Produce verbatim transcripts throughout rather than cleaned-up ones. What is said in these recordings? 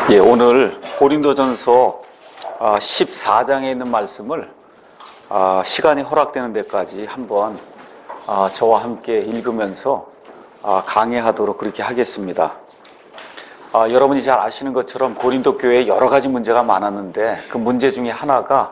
예, 오늘 고린도전서 십사 장에 있는 말씀을 시간이 허락되는 데까지 한번 저와 함께 읽으면서 강해하도록 그렇게 하겠습니다. 여러분이 잘 아시는 것처럼 고린도 교회에 여러 가지 문제가 많았는데 그 문제 중에 하나가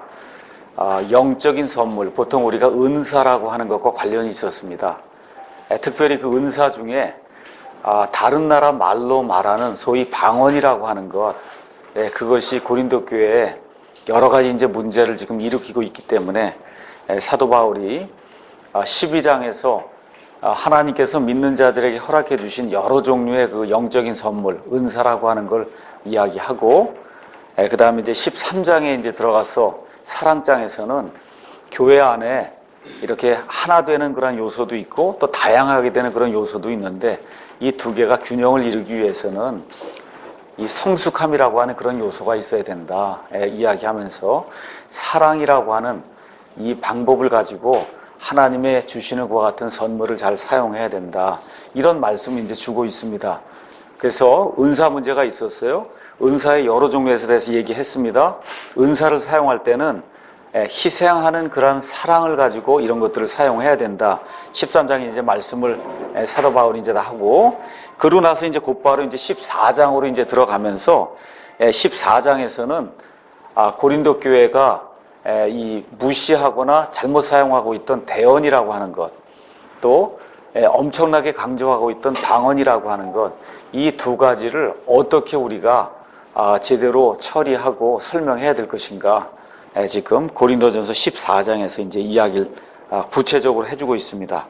영적인 선물, 보통 우리가 은사라고 하는 것과 관련이 있었습니다. 특별히 그 은사 중에 아, 다른 나라 말로 말하는 소위 방언이라고 하는 것, 예, 그것이 고린도 교회에 여러 가지 이제 문제를 지금 일으키고 있기 때문에 예, 사도 바울이 십이 장에서 하나님께서 믿는 자들에게 허락해 주신 여러 종류의 그 영적인 선물, 은사라고 하는 걸 이야기하고, 예, 그 다음에 이제 십삼 장에 이제 들어가서 사랑장에서는 교회 안에 이렇게 하나 되는 그런 요소도 있고 또 다양하게 되는 그런 요소도 있는데 이 두 개가 균형을 이루기 위해서는 이 성숙함이라고 하는 그런 요소가 있어야 된다 예, 이야기하면서 사랑이라고 하는 이 방법을 가지고 하나님의 주시는 것과 같은 선물을 잘 사용해야 된다, 이런 말씀을 이제 주고 있습니다. 그래서 은사 문제가 있었어요. 은사의 여러 종류에 대해서 얘기했습니다. 은사를 사용할 때는 희생하는 그런 사랑을 가지고 이런 것들을 사용해야 된다. 십삼 장에 이제 말씀을 사도 바울이 이제 다 하고, 그러고 나서 이제 곧바로 이제 십사 장으로 이제 들어가면서 십사 장에서는 고린도 교회가 이 무시하거나 잘못 사용하고 있던 대언이라고 하는 것, 또 엄청나게 강조하고 있던 방언이라고 하는 것, 이 두 가지를 어떻게 우리가 제대로 처리하고 설명해야 될 것인가, 지금 고린도전서 십사 장에서 이제 이야기를 구체적으로 해주고 있습니다.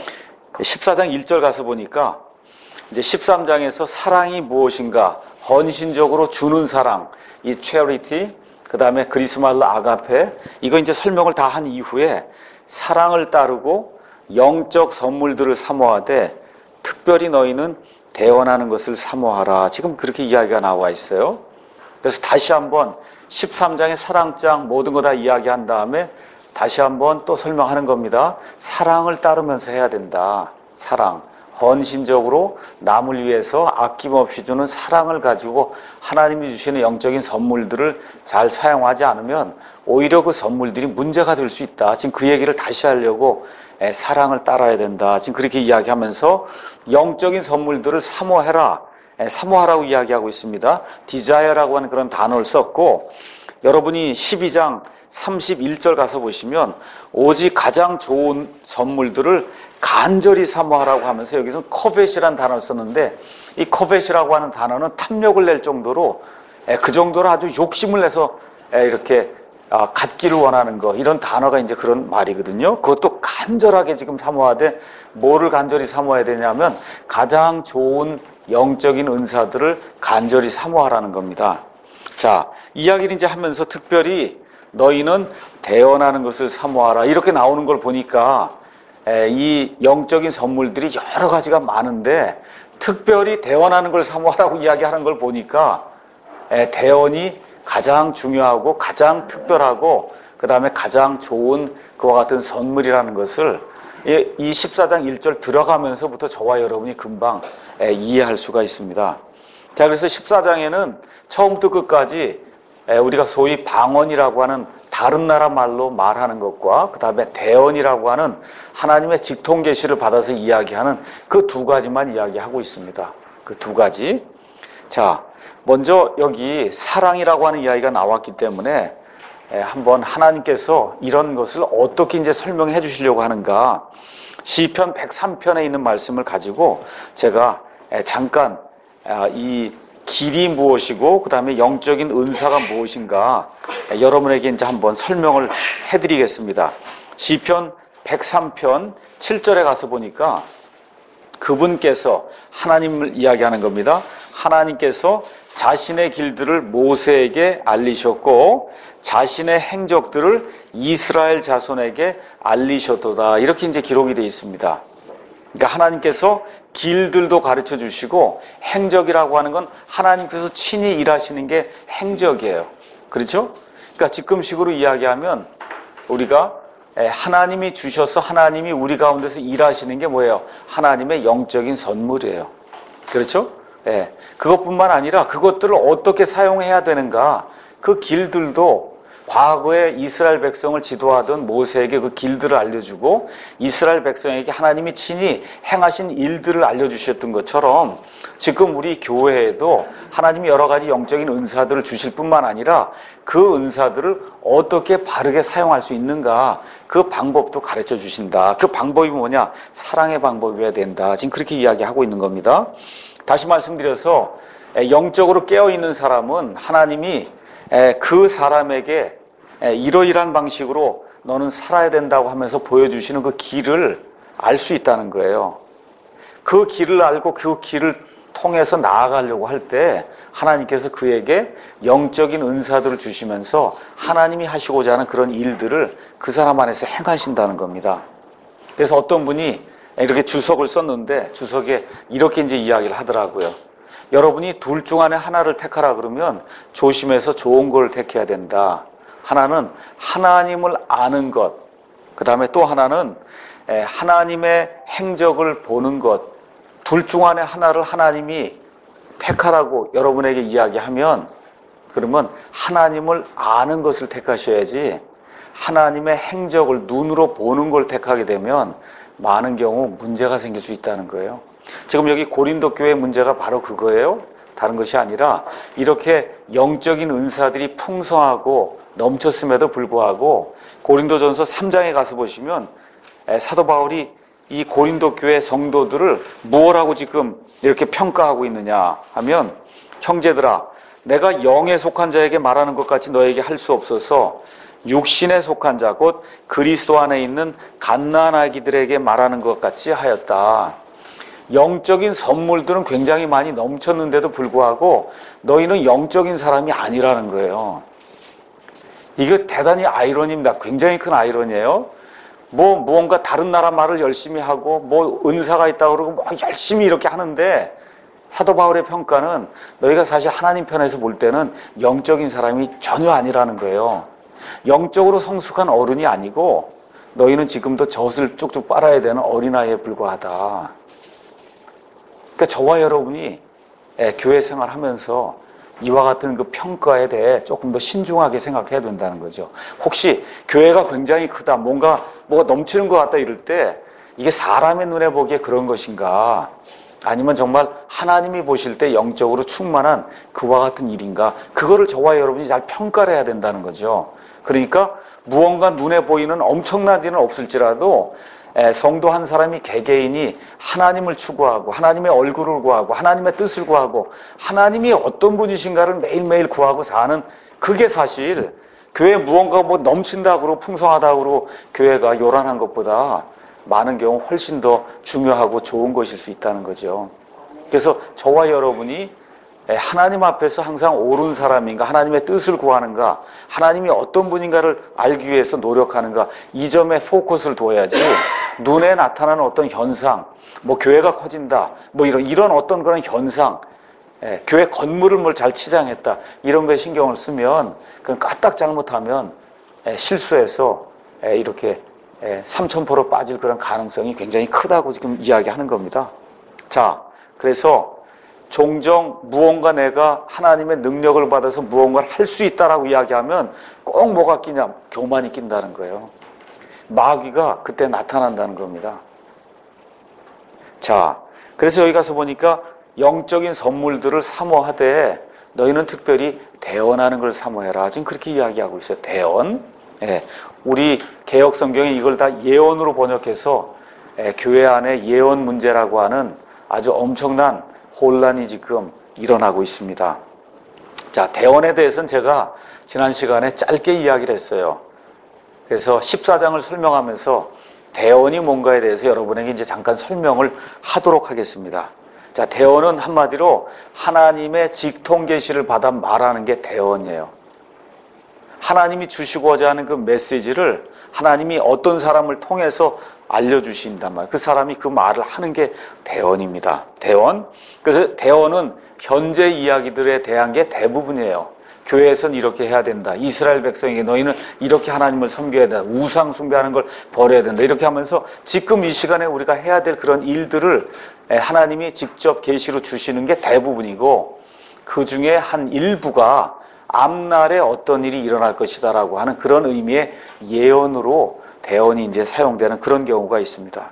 십사 장 일 절 가서 보니까 이제 십삼 장에서 사랑이 무엇인가, 헌신적으로 주는 사랑, 이 charity, 그 다음에 그리스 말로 아가페, 이거 이제 설명을 다 한 이후에 사랑을 따르고 영적 선물들을 사모하되 특별히 너희는 대언하는 것을 사모하라, 지금 그렇게 이야기가 나와 있어요. 그래서 다시 한번 십삼 장의 사랑장 모든 거 다 이야기한 다음에 다시 한번 또 설명하는 겁니다. 사랑을 따르면서 해야 된다. 사랑, 헌신적으로 남을 위해서 아낌없이 주는 사랑을 가지고 하나님이 주시는 영적인 선물들을 잘 사용하지 않으면 오히려 그 선물들이 문제가 될 수 있다. 지금 그 얘기를 다시 하려고 사랑을 따라야 된다, 지금 그렇게 이야기하면서 영적인 선물들을 사모해라, 사모하라고 이야기하고 있습니다. desire라고 하는 그런 단어를 썼고, 여러분이 십이 장 삼십일 절 가서 보시면 오직 가장 좋은 선물들을 간절히 사모하라고 하면서 여기서 covet이라는 단어를 썼는데, 이 covet이라고 하는 단어는 탐욕을 낼 정도로, 그 정도로 아주 욕심을 내서 이렇게 갖기를 원하는 거, 이런 단어가 이제 그런 말이거든요. 그것도 간절하게 지금 사모하되, 뭐를 간절히 사모해야 되냐면 가장 좋은 영적인 은사들을 간절히 사모하라는 겁니다. 자, 이야기를 이제 하면서 특별히 너희는 대언하는 것을 사모하라, 이렇게 나오는 걸 보니까 이 영적인 선물들이 여러 가지가 많은데 특별히 대언하는 걸 사모하라고 이야기하는 걸 보니까 대언이 가장 중요하고 가장 특별하고 그 다음에 가장 좋은 그와 같은 선물이라는 것을 이 십사 장 일 절 들어가면서부터 저와 여러분이 금방 이해할 수가 있습니다. 자, 그래서 십사 장에는 처음부터 끝까지 우리가 소위 방언이라고 하는 다른 나라 말로 말하는 것과 그 다음에 대언이라고 하는 하나님의 직통 계시를 받아서 이야기하는 그 두 가지만 이야기하고 있습니다. 그 두 가지. 자, 먼저 여기 사랑이라고 하는 이야기가 나왔기 때문에 한번 하나님께서 이런 것을 어떻게 이제 설명해 주시려고 하는가, 시편 백삼 편에 있는 말씀을 가지고 제가 잠깐 이 길이 무엇이고 그 다음에 영적인 은사가 무엇인가 여러분에게 이제 한번 설명을 해드리겠습니다. 시편 백삼 편 칠 절에 가서 보니까 그분께서, 하나님을 이야기하는 겁니다. 하나님께서 자신의 길들을 모세에게 알리셨고 자신의 행적들을 이스라엘 자손에게 알리셨도다, 이렇게 이제 기록이 되어 있습니다. 그러니까 하나님께서 길들도 가르쳐 주시고 행적이라고 하는 건 하나님께서 친히 일하시는 게 행적이에요. 그렇죠? 그러니까 지금식으로 이야기하면 우리가 하나님이 주셔서 하나님이 우리 가운데서 일하시는 게 뭐예요? 하나님의 영적인 선물이에요. 그렇죠? 예, 그것뿐만 아니라 그것들을 어떻게 사용해야 되는가, 그 길들도 과거에 이스라엘 백성을 지도하던 모세에게 그 길들을 알려주고 이스라엘 백성에게 하나님이 친히 행하신 일들을 알려주셨던 것처럼 지금 우리 교회에도 하나님이 여러 가지 영적인 은사들을 주실 뿐만 아니라 그 은사들을 어떻게 바르게 사용할 수 있는가, 그 방법도 가르쳐 주신다. 그 방법이 뭐냐? 사랑의 방법이어야 된다. 지금 그렇게 이야기하고 있는 겁니다. 다시 말씀드려서 영적으로 깨어있는 사람은 하나님이 그 사람에게 이러이러한 방식으로 너는 살아야 된다고 하면서 보여주시는 그 길을 알 수 있다는 거예요. 그 길을 알고 그 길을 통해서 나아가려고 할 때 하나님께서 그에게 영적인 은사들을 주시면서 하나님이 하시고자 하는 그런 일들을 그 사람 안에서 행하신다는 겁니다. 그래서 어떤 분이 이렇게 주석을 썼는데 주석에 이렇게 이제 이야기를 하더라고요. 여러분이 둘 중 안에 하나를 택하라 그러면 조심해서 좋은 걸 택해야 된다. 하나는 하나님을 아는 것, 그 다음에 또 하나는 하나님의 행적을 보는 것. 둘 중 안에 하나를 하나님이 택하라고 여러분에게 이야기하면 그러면 하나님을 아는 것을 택하셔야지, 하나님의 행적을 눈으로 보는 걸 택하게 되면 많은 경우 문제가 생길 수 있다는 거예요. 지금 여기 고린도 교회의 문제가 바로 그거예요. 다른 것이 아니라 이렇게 영적인 은사들이 풍성하고 넘쳤음에도 불구하고 고린도전서 삼 장에 가서 보시면 사도 바울이 이 고린도 교회 성도들을 무엇하고 지금 이렇게 평가하고 있느냐 하면, 형제들아, 내가 영에 속한 자에게 말하는 것 같이 너에게 할 수 없어서 육신에 속한 자 곧 그리스도 안에 있는 갓난아기들에게 말하는 것 같이 하였다. 영적인 선물들은 굉장히 많이 넘쳤는데도 불구하고 너희는 영적인 사람이 아니라는 거예요. 이거 대단히 아이러니입니다. 굉장히 큰 아이러니예요. 뭐 무언가 다른 나라 말을 열심히 하고 뭐 은사가 있다고 그러고 뭐 열심히 이렇게 하는데 사도 바울의 평가는 너희가 사실 하나님 편에서 볼 때는 영적인 사람이 전혀 아니라는 거예요. 영적으로 성숙한 어른이 아니고 너희는 지금도 젖을 쭉쭉 빨아야 되는 어린아이에 불과하다. 그러니까 저와 여러분이 교회 생활하면서 이와 같은 그 평가에 대해 조금 더 신중하게 생각해야 된다는 거죠. 혹시 교회가 굉장히 크다, 뭔가 뭐가 넘치는 것 같다 이럴 때 이게 사람의 눈에 보기에 그런 것인가, 아니면 정말 하나님이 보실 때 영적으로 충만한 그와 같은 일인가, 그거를 저와 여러분이 잘 평가를 해야 된다는 거죠. 그러니까 무언가 눈에 보이는 엄청난 일은 없을지라도 성도 한 사람이 개개인이 하나님을 추구하고 하나님의 얼굴을 구하고 하나님의 뜻을 구하고 하나님이 어떤 분이신가를 매일매일 구하고 사는, 그게 사실 교회 무언가 뭐 넘친다고 그러고 풍성하다고 그러고 교회가 요란한 것보다 많은 경우 훨씬 더 중요하고 좋은 것일 수 있다는 거죠. 그래서 저와 여러분이 하나님 앞에서 항상 옳은 사람인가, 하나님의 뜻을 구하는가, 하나님이 어떤 분인가를 알기 위해서 노력하는가, 이 점에 포커스를 둬야지 눈에 나타나는 어떤 현상, 뭐 교회가 커진다, 뭐 이런 이런 어떤 그런 현상, 예, 교회 건물을 뭘 잘 치장했다, 이런 거에 신경을 쓰면 그건 까딱 잘못하면 예, 실수해서 예, 이렇게 예, 삼천포로 빠질 그런 가능성이 굉장히 크다고 지금 이야기하는 겁니다. 자, 그래서 종종 무언가 내가 하나님의 능력을 받아서 무언가를 할 수 있다라고 이야기하면 꼭 뭐가 끼냐? 교만이 낀다는 거예요. 마귀가 그때 나타난다는 겁니다. 자, 그래서 여기 가서 보니까 영적인 선물들을 사모하되 너희는 특별히 대언하는 걸 사모해라. 지금 그렇게 이야기하고 있어요. 대언. 예, 우리 개역 성경에 이걸 다 예언으로 번역해서 예, 교회 안에 예언 문제라고 하는 아주 엄청난 혼란이 지금 일어나고 있습니다. 자, 대언에 대해서는 제가 지난 시간에 짧게 이야기를 했어요. 그래서 십사 장을 설명하면서 대언이 뭔가에 대해서 여러분에게 이제 잠깐 설명을 하도록 하겠습니다. 자, 대언은 한마디로 하나님의 직통 계시를 받아 말하는 게 대언이에요. 하나님이 주시고자 하는 그 메시지를 하나님이 어떤 사람을 통해서 알려주신단 말이에요. 그 사람이 그 말을 하는 게 대언입니다. 대언. 그래서 대언은 현재 이야기들에 대한 게 대부분이에요. 교회에서는 이렇게 해야 된다. 이스라엘 백성에게 너희는 이렇게 하나님을 섬겨야 된다. 우상 숭배하는 걸 버려야 된다. 이렇게 하면서 지금 이 시간에 우리가 해야 될 그런 일들을 하나님이 직접 계시로 주시는 게 대부분이고, 그 중에 한 일부가 앞날에 어떤 일이 일어날 것이다라고 하는 그런 의미의 예언으로 대언이 이제 사용되는 그런 경우가 있습니다.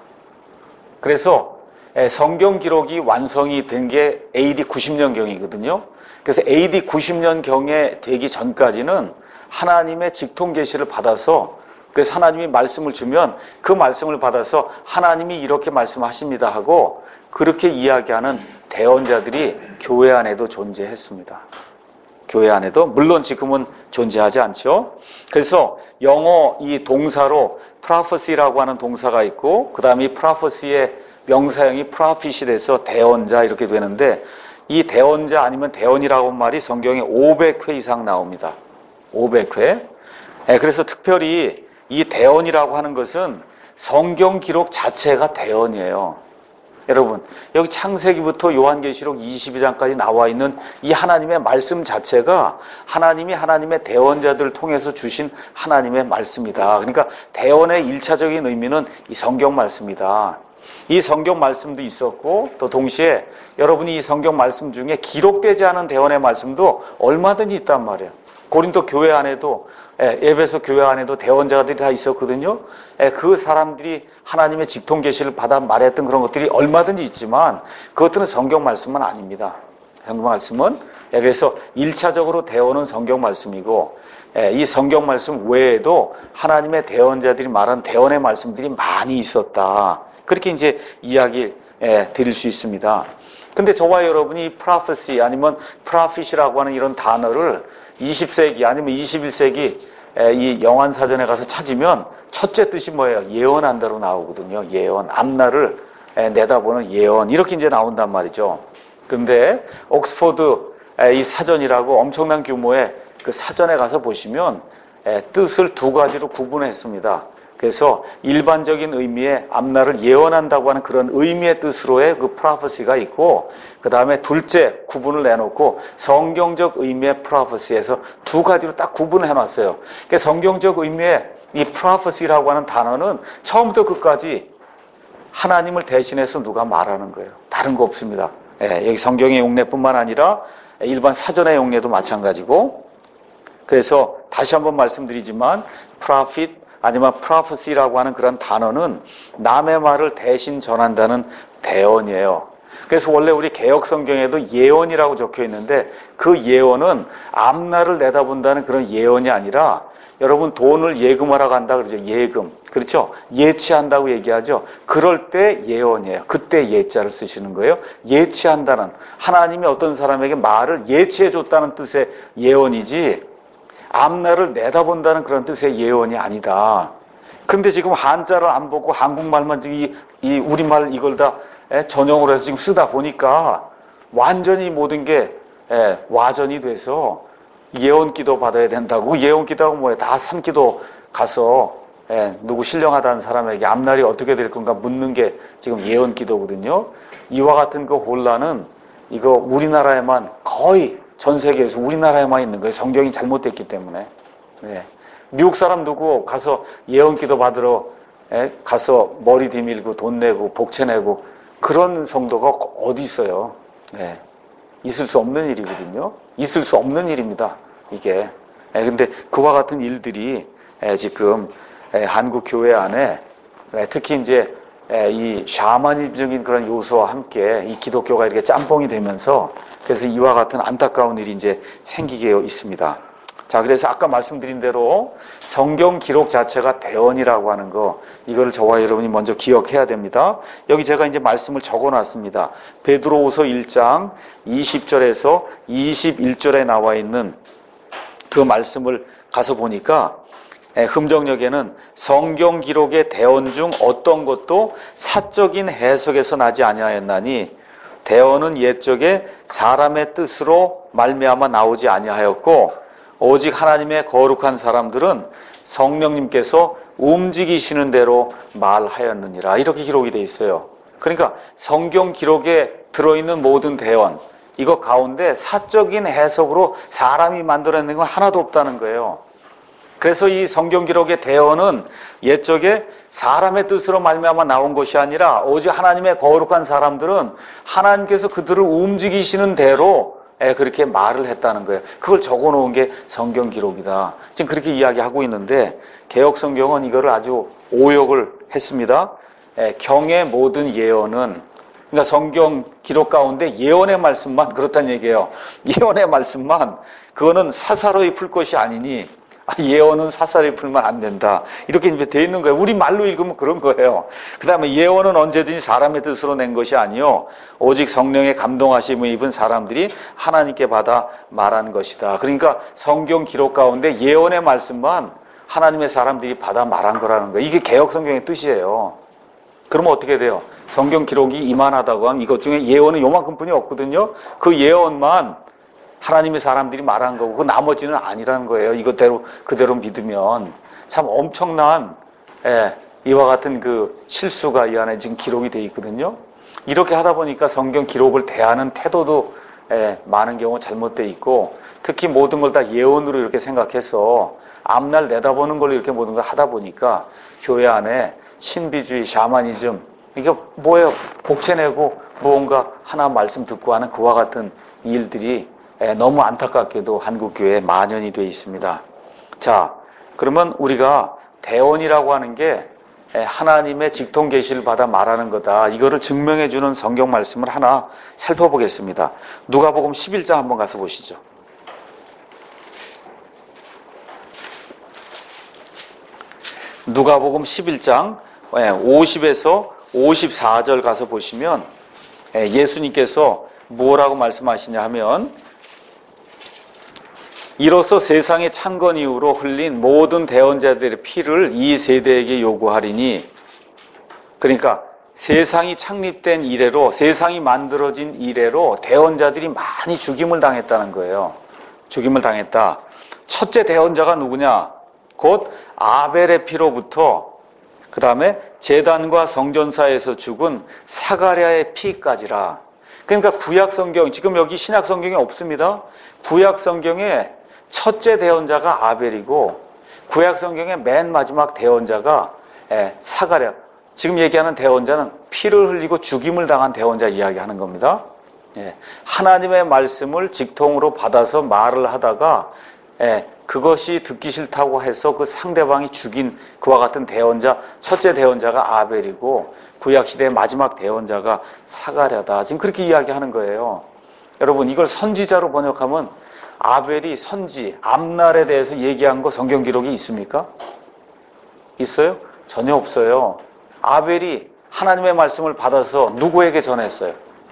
그래서 성경 기록이 완성이 된 게 에이디 구십 년경이거든요. 그래서 에이디 구십 년경에 되기 전까지는 하나님의 직통 계시를 받아서, 그래서 하나님이 말씀을 주면 그 말씀을 받아서 하나님이 이렇게 말씀하십니다 하고 그렇게 이야기하는 대언자들이 교회 안에도 존재했습니다. 교회 안에도. 물론 지금은 존재하지 않죠. 그래서 영어 이 동사로 prophecy라고 하는 동사가 있고, 그 다음에 이 prophecy의 명사형이 prophet이 돼서 대언자 이렇게 되는데, 이 대언자 아니면 대언이라고 하는 말이 성경에 오백 회 이상 나옵니다. 오백 회. 그래서 특별히 이 대언이라고 하는 것은 성경 기록 자체가 대언이에요. 여러분, 여기 창세기부터 요한계시록 이십이 장까지 나와 있는 이 하나님의 말씀 자체가 하나님이 하나님의 대언자들을 통해서 주신 하나님의 말씀이다. 그러니까 대언의 일차적인 의미는 이 성경 말씀이다. 이 성경 말씀도 있었고, 또 동시에 여러분이 이 성경 말씀 중에 기록되지 않은 대언의 말씀도 얼마든지 있단 말이에요. 고린도 교회 안에도, 에베소 교회 안에도 대언자들이 다 있었거든요. 그 사람들이 하나님의 직통 계시를 받아 말했던 그런 것들이 얼마든지 있지만 그것들은 성경 말씀은 아닙니다. 성경 말씀은, 그래서 일차적으로 대언은 성경 말씀이고, 이 성경 말씀 외에도 하나님의 대언자들이 말한 대언의 말씀들이 많이 있었다. 그렇게 이제 이야기 드릴 수 있습니다. 근데 저와 여러분이 prophecy 아니면 prophet이라고 하는 이런 단어를 이십 세기 아니면 이십일 세기 이 영안사전에 가서 찾으면 첫째 뜻이 뭐예요? 예언한다로 나오거든요. 예언. 앞날을 내다보는 예언. 이렇게 이제 나온단 말이죠. 근데 옥스포드 이 사전이라고 엄청난 규모의 그 사전에 가서 보시면 뜻을 두 가지로 구분했습니다. 그래서 일반적인 의미의 앞날을 예언한다고 하는 그런 의미의 뜻으로의 그 prophecy가 있고, 그 다음에 둘째 구분을 내놓고 성경적 의미의 prophecy에서 두 가지로 딱 구분을 해놨어요. 그러니까 성경적 의미의 이 prophecy라고 하는 단어는 처음부터 끝까지 하나님을 대신해서 누가 말하는 거예요. 다른 거 없습니다. 예, 여기 성경의 용례뿐만 아니라 일반 사전의 용례도 마찬가지고, 그래서 다시 한번 말씀드리지만 prophet 아니면 prophecy라고 하는 그런 단어는 남의 말을 대신 전한다는 대언이에요. 그래서 원래 우리 개역 성경에도 예언이라고 적혀 있는데 그 예언은 앞날을 내다본다는 그런 예언이 아니라, 여러분 돈을 예금하러 간다 그러죠. 예금. 그렇죠? 예치한다고 얘기하죠. 그럴 때 예언이에요. 그때 예자를 쓰시는 거예요. 예치한다는, 하나님이 어떤 사람에게 말을 예치해 줬다는 뜻의 예언이지 앞날을 내다본다는 그런 뜻의 예언이 아니다. 근데 지금 한자를 안 보고 한국말만 지금 이, 이 우리말 이걸 다 전용으로 해서 지금 쓰다 보니까 완전히 모든 게 와전이 돼서 예언기도 받아야 된다고. 예언기도가 뭐예요? 다 산기도 가서 누구 신령하다는 사람에게 앞날이 어떻게 될 건가 묻는 게 지금 예언기도거든요. 이와 같은 그 혼란은 이거 우리나라에만, 거의 전 세계에서 우리나라에만 있는 거예요. 성경이 잘못됐기 때문에. 네. 미국 사람 누구 가서 예언기도 받으러 에? 가서 머리 디밀고 돈 내고 복채 내고 그런 성도가 어디 있어요. 네. 있을 수 없는 일이거든요. 있을 수 없는 일입니다. 이게. 에, 근데 그와 같은 일들이 에, 지금 에, 한국 교회 안에 에, 특히 이제 에, 이 샤머니즘적인 그런 요소와 함께 이 기독교가 이렇게 짬뽕이 되면서, 그래서 이와 같은 안타까운 일이 이제 생기게 있습니다. 자, 그래서 아까 말씀드린 대로 성경 기록 자체가 대언이라고 하는 거, 이거를 저와 여러분이 먼저 기억해야 됩니다. 여기 제가 이제 말씀을 적어 놨습니다. 베드로후서 일 장 이십 절에서 이십일 절에 나와 있는 그 말씀을 가서 보니까 흠정역에는 성경 기록의 대언 중 어떤 것도 사적인 해석에서 나지 아니하였나니 대언은 옛적에 사람의 뜻으로 말미암아 나오지 아니하였고 오직 하나님의 거룩한 사람들은 성령님께서 움직이시는 대로 말하였느니라. 이렇게 기록이 되어 있어요. 그러니까 성경 기록에 들어있는 모든 대언, 이거 가운데 사적인 해석으로 사람이 만들어낸 건 하나도 없다는 거예요. 그래서 이 성경 기록의 대언은 옛적에 사람의 뜻으로 말미암아 나온 것이 아니라 오직 하나님의 거룩한 사람들은 하나님께서 그들을 움직이시는 대로 그렇게 말을 했다는 거예요. 그걸 적어놓은 게 성경 기록이다. 지금 그렇게 이야기하고 있는데 개역 성경은 이거를 아주 오역을 했습니다. 경의 모든 예언은, 그러니까 성경 기록 가운데 예언의 말씀만 그렇다는 얘기예요. 예언의 말씀만, 그거는 사사로이 풀 것이 아니니 예언은 사사로이 풀면 안 된다. 이렇게 이제 돼 있는 거예요. 우리 말로 읽으면 그런 거예요. 그 다음에 예언은 언제든지 사람의 뜻으로 낸 것이 아니요 오직 성령의 감동하심을 입은 사람들이 하나님께 받아 말한 것이다. 그러니까 성경 기록 가운데 예언의 말씀만 하나님의 사람들이 받아 말한 거라는 거예요. 이게 개역 성경의 뜻이에요. 그러면 어떻게 돼요? 성경 기록이 이만하다고 하면 이것 중에 예언은 요만큼뿐이 없거든요. 그 예언만 하나님의 사람들이 말한 거고 그 나머지는 아니라는 거예요. 이것대로 그대로 믿으면 참 엄청난 예, 이와 같은 그 실수가 이 안에 지금 기록이 돼 있거든요. 이렇게 하다 보니까 성경 기록을 대하는 태도도 예, 많은 경우 잘못돼 있고, 특히 모든 걸 다 예언으로 이렇게 생각해서 앞날 내다보는 걸로 이렇게 모든 걸 하다 보니까 교회 안에 신비주의, 샤머니즘, 이게 뭐예요? 복채내고 무언가 하나 말씀 듣고 하는 그와 같은 일들이 너무 안타깝게도 한국교회에 만연이 되어 있습니다. 자, 그러면 우리가 대언이라고 하는 게 하나님의 직통 계시를 받아 말하는 거다. 이거를 증명해 주는 성경 말씀을 하나 살펴보겠습니다. 누가복음 십일 장 한번 가서 보시죠. 누가복음 십일 장 오십에서 오십사 절 가서 보시면 예수님께서 뭐라고 말씀하시냐 하면, 이로써 세상의 창건 이후로 흘린 모든 대언자들의 피를 이 세대에게 요구하리니, 그러니까 세상이 창립된 이래로, 세상이 만들어진 이래로 대언자들이 많이 죽임을 당했다는 거예요. 죽임을 당했다. 첫째 대언자가 누구냐? 곧 아벨의 피로부터 그 다음에 제단과 성전사에서 죽은 사가랴의 피까지라. 그러니까 구약 성경, 지금 여기 신약 성경에 없습니다. 구약 성경에 첫째 대언자가 아벨이고 구약 성경의 맨 마지막 대언자가 사가랴. 지금 얘기하는 대언자는 피를 흘리고 죽임을 당한 대언자 이야기하는 겁니다. 하나님의 말씀을 직통으로 받아서 말을 하다가 그것이 듣기 싫다고 해서 그 상대방이 죽인 그와 같은 대언자, 첫째 대언자가 아벨이고 구약시대의 마지막 대언자가 사가랴다. 지금 그렇게 이야기하는 거예요. 여러분, 이걸 선지자로 번역하면 아벨이 선지, 앞날에 대해서 얘기한 거 성경 기록이 있습니까? 있어요? 전혀 없어요. 아벨이 하나님의 말씀을 받아서 누구에게 전했어요?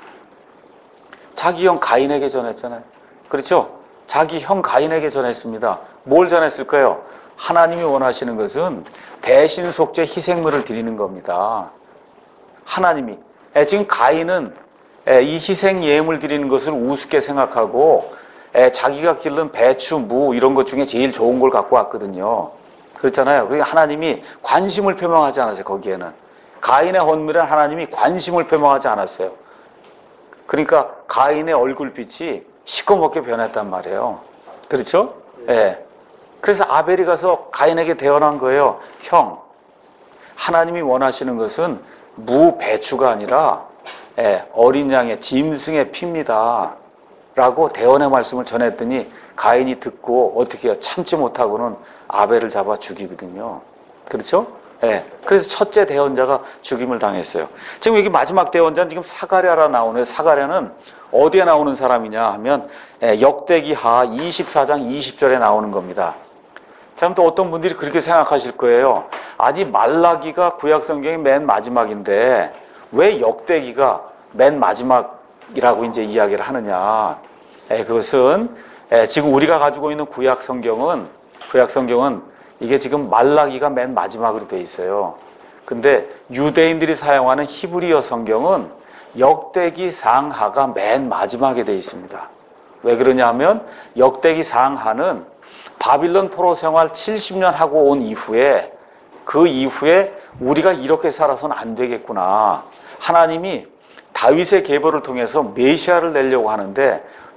자기 형 가인에게 전했잖아요. 그렇죠? 자기 형 가인에게 전했습니다. 뭘 전했을까요? 하나님이 원하시는 것은 대신 속죄 희생물을 드리는 겁니다. 하나님이. 지금 가인은 이 희생 예물을 드리는 것을 우습게 생각하고 자기가 기른 배추, 무 이런 것 중에 제일 좋은 걸 갖고 왔거든요. 그렇잖아요. 그러니까 하나님이 관심을 표명하지 않았어요. 거기에는 가인의 헌물에 하나님이 관심을 표명하지 않았어요. 그러니까 가인의 얼굴빛이 시꺼멓게 변했단 말이에요. 그렇죠? 예. 네. 그래서 아벨이 가서 가인에게 대언한 거예요. 형, 하나님이 원하시는 것은 무, 배추가 아니라 예, 어린 양의 짐승의 피입니다. 라고 대언의 말씀을 전했더니 가인이 듣고 어떻게 해요? 참지 못하고는 아벨을 잡아 죽이거든요. 그렇죠? 예. 그래서 첫째 대언자가 죽임을 당했어요. 지금 여기 마지막 대언자는 지금 사가랴라 나오네요. 사가랴는 어디에 나오는 사람이냐 하면 역대기하 이십사 장 이십 절에 나오는 겁니다. 참 또 어떤 분들이 그렇게 생각하실 거예요. 아니 말라기가 구약 성경의 맨 마지막인데 왜 역대기가 맨 마지막이라고 이제 이야기를 하느냐? 에, 그것은 에, 지금 우리가 가지고 있는 구약 성경은 구약 성경은 이게 지금 말라기가 맨 마지막으로 돼 있어요. 근데 유대인들이 사용하는 히브리어 성경은 역대기 상하가 맨 마지막에 돼 있습니다. 왜 그러냐 하면 역대기 상하는 바빌론 포로 생활 칠십 년 하고 온 이후에 그 이후에 우리가 이렇게 살아서는 안 되겠구나. 하나님이 다윗의 계보를 통해서 메시아를 내려고 하는데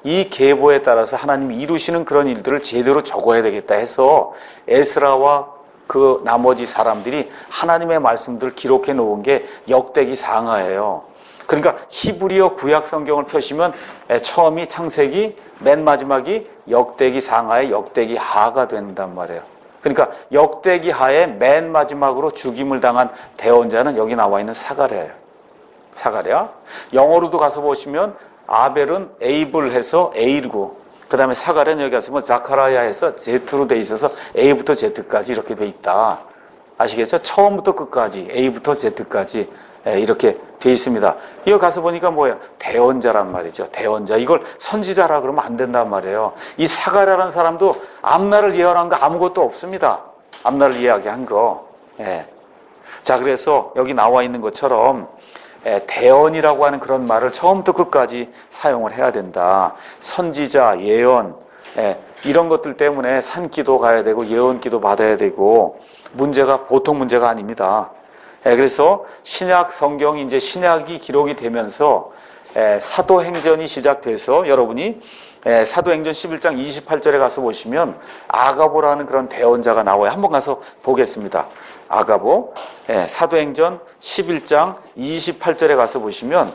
이 계보에 따라서 하나님이 이루시는 그런 일들을 제대로 적어야 되겠다 해서 에스라와 그 나머지 사람들이 하나님의 말씀들을 기록해 놓은 게 역대기 상하예요. 그러니까 히브리어 구약 성경을 펴시면 처음이 창세기, 맨 마지막이 역대기 상하의 역대기 하가 된단 말이에요. 그러니까 역대기 하의 맨 마지막으로 죽임을 당한 대원자는 여기 나와 있는 사가랴예요. 사가랴. 영어로도 가서 보시면 아벨은 에이블 해서 에이르고, 그 다음에 사가랴는 여기 가서 뭐 자카라야 해서 Z로 돼 있어서 A부터 Z까지 이렇게 돼 있다. 아시겠죠? 처음부터 끝까지 A부터 Z까지 이렇게 돼 있습니다. 이거 가서 보니까 뭐예요? 대언자란 말이죠. 대언자. 이걸 선지자라 그러면 안 된단 말이에요. 이 사가랴라는 사람도 앞날을 예언한 거 아무것도 없습니다. 앞날을 이야기한 거. 예. 자, 그래서 여기 나와 있는 것처럼 대언이라고 하는 그런 말을 처음부터 끝까지 사용을 해야 된다. 선지자, 예언, 이런 것들 때문에 산기도 가야 되고 예언기도 받아야 되고 문제가 보통 문제가 아닙니다. 그래서 신약 성경이 이제 신약이 기록이 되면서 사도행전이 시작돼서 여러분이 사도행전 십일 장 이십팔 절에 가서 보시면 아가보라는 그런 대언자가 나와요. 한번 가서 보겠습니다. 아가보. 사도행전 십일 장 이십팔 절에 가서 보시면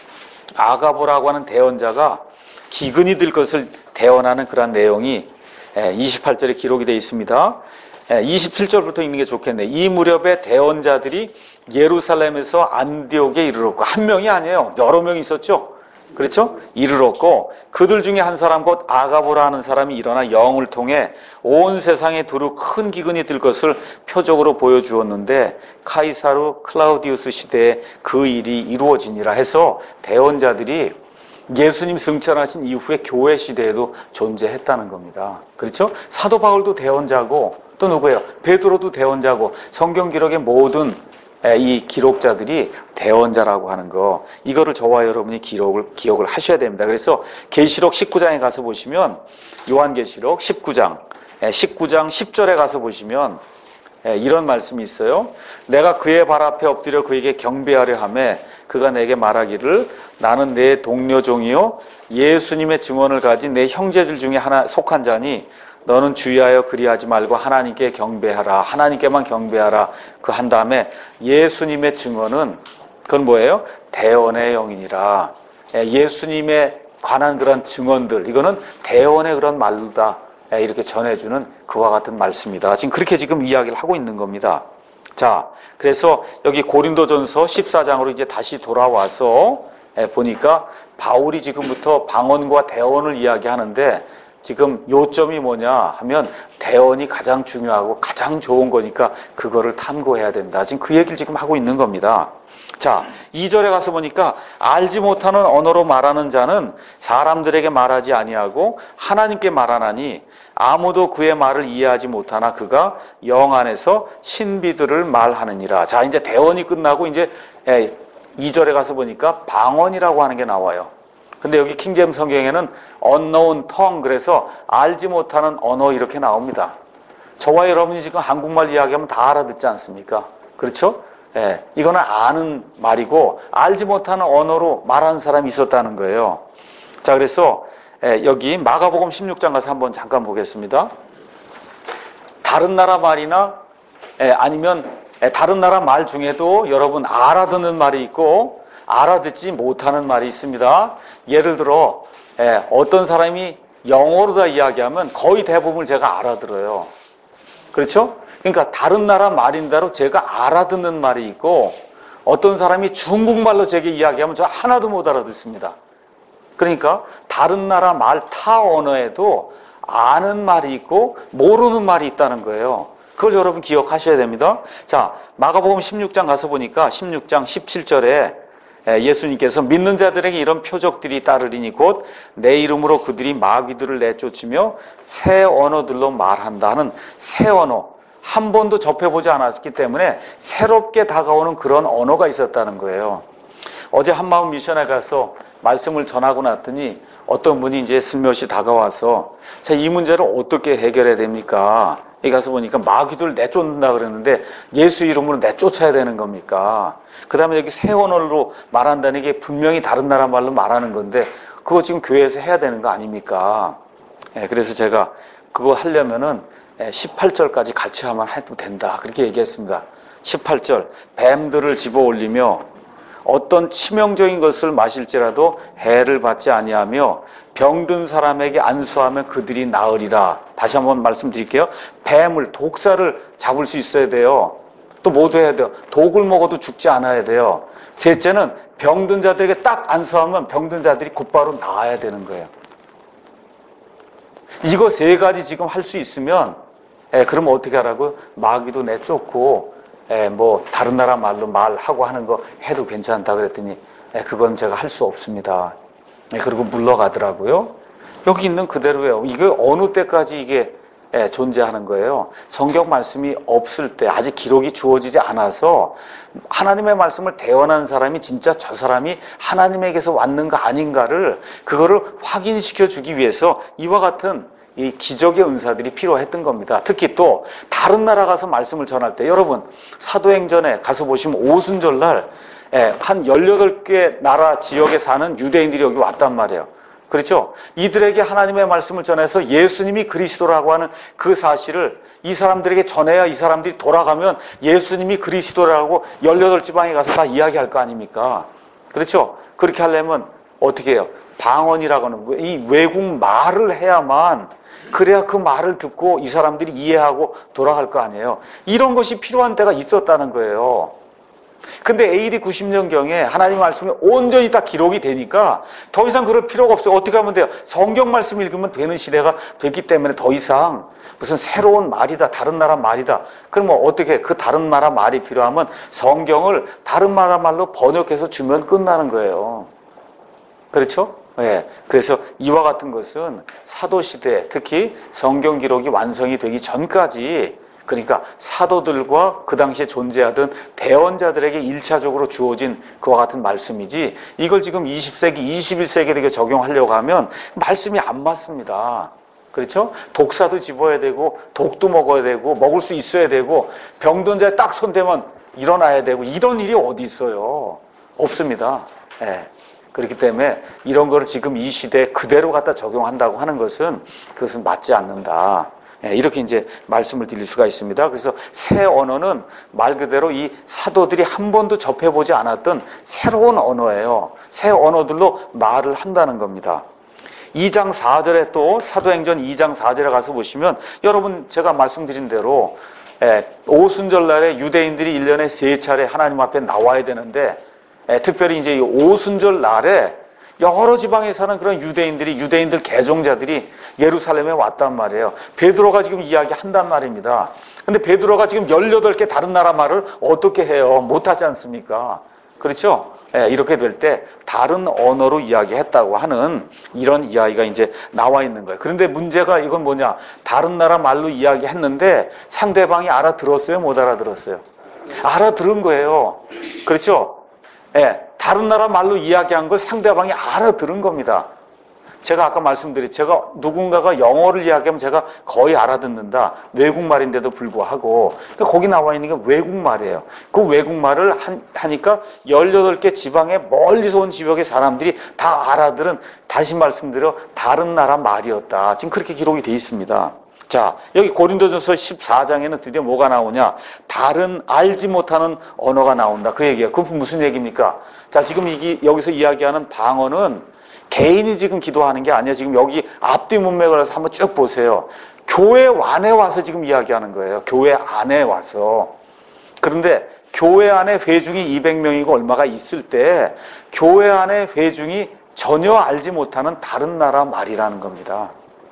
아가보라고 하는 대언자가 기근이 들 것을 대언하는 그런 내용이 이십팔 절에 기록이 되어 있습니다. 이십칠 절부터 읽는 게 좋겠네. 이 무렵에 대언자들이 예루살렘에서 안디옥에 이르렀고, 한 명이 아니에요. 여러 명이 있었죠. 그렇죠? 이르렀고, 그들 중에 한 사람 곧 아가보라 하는 사람이 일어나 영을 통해 온 세상에 두루 큰 기근이 들 것을 표적으로 보여주었는데 카이사르 클라우디우스 시대에 그 일이 이루어지니라 해서 대언자들이 예수님 승천하신 이후에 교회 시대에도 존재했다는 겁니다. 그렇죠? 사도 바울도 대언자고, 또 누구예요? 베드로도 대언자고, 성경 기록의 모든 이 기록자들이 대언자라고 하는 거, 이거를 저와 여러분이 기록을 기억을 하셔야 됩니다. 그래서 계시록 십구 장에 가서 보시면, 요한계시록 십구 장 십구 장 십 절에 가서 보시면 이런 말씀이 있어요. 내가 그의 발 앞에 엎드려 그에게 경배하려 하매 그가 내게 말하기를 나는 내 동료 종이요 예수님의 증언을 가진 내 형제들 중에 하나 속한 자니 너는 주의하여 그리하지 말고 하나님께 경배하라. 하나님께만 경배하라. 그 한 다음에 예수님의 증언은 그건 뭐예요? 대언의 영이니라. 예수님에 관한 그런 증언들, 이거는 대언의 그런 말로다. 이렇게 전해주는 그와 같은 말씀이다. 지금 그렇게 지금 이야기를 하고 있는 겁니다. 자, 그래서 여기 고린도전서 십사 장으로 이제 다시 돌아와서 보니까 바울이 지금부터 방언과 대언을 이야기하는데 지금 요점이 뭐냐 하면 대언이 가장 중요하고 가장 좋은 거니까 그거를 탐구해야 된다. 지금 그 얘기를 지금 하고 있는 겁니다. 자, 이 절에 가서 보니까 알지 못하는 언어로 말하는 자는 사람들에게 말하지 아니하고 하나님께 말하나니 아무도 그의 말을 이해하지 못하나 그가 영 안에서 신비들을 말하느니라. 자, 이제 대언이 끝나고 이제 이 절에 가서 보니까 방언이라고 하는 게 나와요. 근데 여기 킹제임스 성경에는 unknown tongue, 그래서 알지 못하는 언어 이렇게 나옵니다. 저와 여러분이 지금 한국말 이야기하면 다 알아듣지 않습니까? 그렇죠? 예, 이거는 아는 말이고 알지 못하는 언어로 말하는 사람이 있었다는 거예요. 자, 그래서 예, 여기 마가복음 십육 장 가서 한번 잠깐 보겠습니다. 다른 나라 말이나 예, 아니면 예, 다른 나라 말 중에도 여러분 알아듣는 말이 있고 알아듣지 못하는 말이 있습니다. 예를 들어 예, 어떤 사람이 영어로 다 이야기하면 거의 대부분을 제가 알아들어요. 그렇죠? 그러니까 다른 나라 말인대로 제가 알아듣는 말이 있고 어떤 사람이 중국말로 제게 이야기하면 저 하나도 못 알아듣습니다. 그러니까 다른 나라 말 타 언어에도 아는 말이 있고 모르는 말이 있다는 거예요. 그걸 여러분 기억하셔야 됩니다. 자, 마가복음 십육 장 가서 보니까 십육 장 십칠 절에 예수님께서 믿는 자들에게 이런 표적들이 따르리니 곧 내 이름으로 그들이 마귀들을 내쫓으며 새 언어들로 말한다 하는 새 언어, 한 번도 접해보지 않았기 때문에 새롭게 다가오는 그런 언어가 있었다는 거예요. 어제 한마음 미션에 가서 말씀을 전하고 났더니 어떤 분이 이제 슬며시 다가와서 자, 이 문제를 어떻게 해결해야 됩니까? 여기 가서 보니까 마귀들 내쫓는다 그러는데 예수 이름으로 내쫓아야 되는 겁니까? 그 다음에 여기 새 언어로 말한다는 게 분명히 다른 나라 말로 말하는 건데 그거 지금 교회에서 해야 되는 거 아닙니까? 예, 그래서 제가 그거 하려면은 십팔 절까지 같이 하면 해도 된다. 그렇게 얘기했습니다. 십팔 절, 뱀들을 집어 올리며 어떤 치명적인 것을 마실지라도 해를 받지 아니하며 병든 사람에게 안수하면 그들이 나으리라. 다시 한번 말씀드릴게요. 뱀을, 독사를 잡을 수 있어야 돼요. 또 뭐도 해야 돼요? 독을 먹어도 죽지 않아야 돼요. 셋째는 병든 자들에게 딱 안수하면 병든 자들이 곧바로 나아야 되는 거예요. 이거 세 가지 지금 할 수 있으면, 예, 그러면 어떻게 하라고요? 마귀도 내쫓고, 예, 뭐 다른 나라 말로 말하고 하는 거 해도 괜찮다 그랬더니, 예, 그건 제가 할 수 없습니다. 예, 그리고 물러가더라고요. 여기 있는 그대로예요. 이게 어느 때까지 이게 예, 존재하는 거예요. 성경 말씀이 없을 때, 아직 기록이 주어지지 않아서 하나님의 말씀을 대언한 사람이 진짜 저 사람이 하나님에게서 왔는가 아닌가를 그거를 확인시켜 주기 위해서 이와 같은 이 기적의 은사들이 필요했던 겁니다. 특히 또 다른 나라 가서 말씀을 전할 때, 여러분 사도행전에 가서 보시면 오순절날 한 열여덟 개 나라 지역에 사는 유대인들이 여기 왔단 말이에요. 그렇죠? 이들에게 하나님의 말씀을 전해서 예수님이 그리스도라고 하는 그 사실을 이 사람들에게 전해야 이 사람들이 돌아가면 예수님이 그리스도라고 열여덟 지방에 가서 다 이야기할 거 아닙니까? 그렇죠? 그렇게 하려면 어떻게 해요? 방언이라고 하는 이 외국 말을 해야만, 그래야 그 말을 듣고 이 사람들이 이해하고 돌아갈 거 아니에요. 이런 것이 필요한 때가 있었다는 거예요. 근데 에이디 구십 년경에 하나님 말씀이 온전히 다 기록이 되니까 더 이상 그럴 필요가 없어요. 어떻게 하면 돼요? 성경 말씀 읽으면 되는 시대가 됐기 때문에 더 이상 무슨 새로운 말이다, 다른 나라 말이다. 그러면 어떻게 그 다른 나라 말이 필요하면 성경을 다른 나라 말로 번역해서 주면 끝나는 거예요. 그렇죠? 예. 그래서 이와 같은 것은 사도시대, 특히 성경 기록이 완성이 되기 전까지, 그러니까 사도들과 그 당시에 존재하던 대언자들에게 일차적으로 주어진 그와 같은 말씀이지, 이걸 지금 이십 세기, 이십일 세기에 적용하려고 하면 말씀이 안 맞습니다. 그렇죠? 독사도 집어야 되고 독도 먹어야 되고 먹을 수 있어야 되고 병든 자에 딱 손대면 일어나야 되고, 이런 일이 어디 있어요? 없습니다. 예. 그렇기 때문에 이런 거를 지금 이 시대에 그대로 갖다 적용한다고 하는 것은 그것은 맞지 않는다. 이렇게 이제 말씀을 드릴 수가 있습니다. 그래서 새 언어는 말 그대로 이 사도들이 한 번도 접해보지 않았던 새로운 언어예요. 새 언어들로 말을 한다는 겁니다. 이 장 사 절에 또 사도행전 이 장 사 절에 가서 보시면, 여러분 제가 말씀드린 대로 오순절날에 유대인들이 일 년에 세 차례 하나님 앞에 나와야 되는데, 특별히 이제 이 오순절 날에 여러 지방에 사는 그런 유대인들이, 유대인들 개종자들이 예루살렘에 왔단 말이에요. 베드로가 지금 이야기한단 말입니다. 근데 베드로가 지금 열여덟 개 다른 나라 말을 어떻게 해요? 못하지 않습니까? 그렇죠? 예, 이렇게 될 때 다른 언어로 이야기했다고 하는 이런 이야기가 이제 나와 있는 거예요. 그런데 문제가 이건 뭐냐? 다른 나라 말로 이야기했는데 상대방이 알아들었어요? 못 알아들었어요? 알아들은 거예요. 그렇죠? 예, 다른 나라 말로 이야기한 걸 상대방이 알아들은 겁니다. 제가 아까 말씀드린, 제가 누군가가 영어를 이야기하면 제가 거의 알아듣는다. 외국말인데도 불구하고. 거기 나와 있는 게 외국말이에요. 그 외국말을 하니까 열여덟 개 지방에 멀리서 온 지역의 사람들이 다 알아들은, 다시 말씀드려, 다른 나라 말이었다. 지금 그렇게 기록이 되어 있습니다. 자, 여기 고린도전서 십사 장에는 드디어 뭐가 나오냐? 다른 알지 못하는 언어가 나온다. 그 얘기예요. 그건 무슨 얘기입니까? 자, 지금 이기, 여기서 이야기하는 방언은 개인이 지금 기도하는 게 아니에요. 지금 여기 앞뒤 문맥을 해서 한번 쭉 보세요. 교회 안에 와서 지금 이야기하는 거예요. 교회 안에 와서. 그런데 교회 안에 회중이 이백 명이고 얼마가 있을 때 교회 안에 회중이 전혀 알지 못하는 다른 나라 말이라는 겁니다.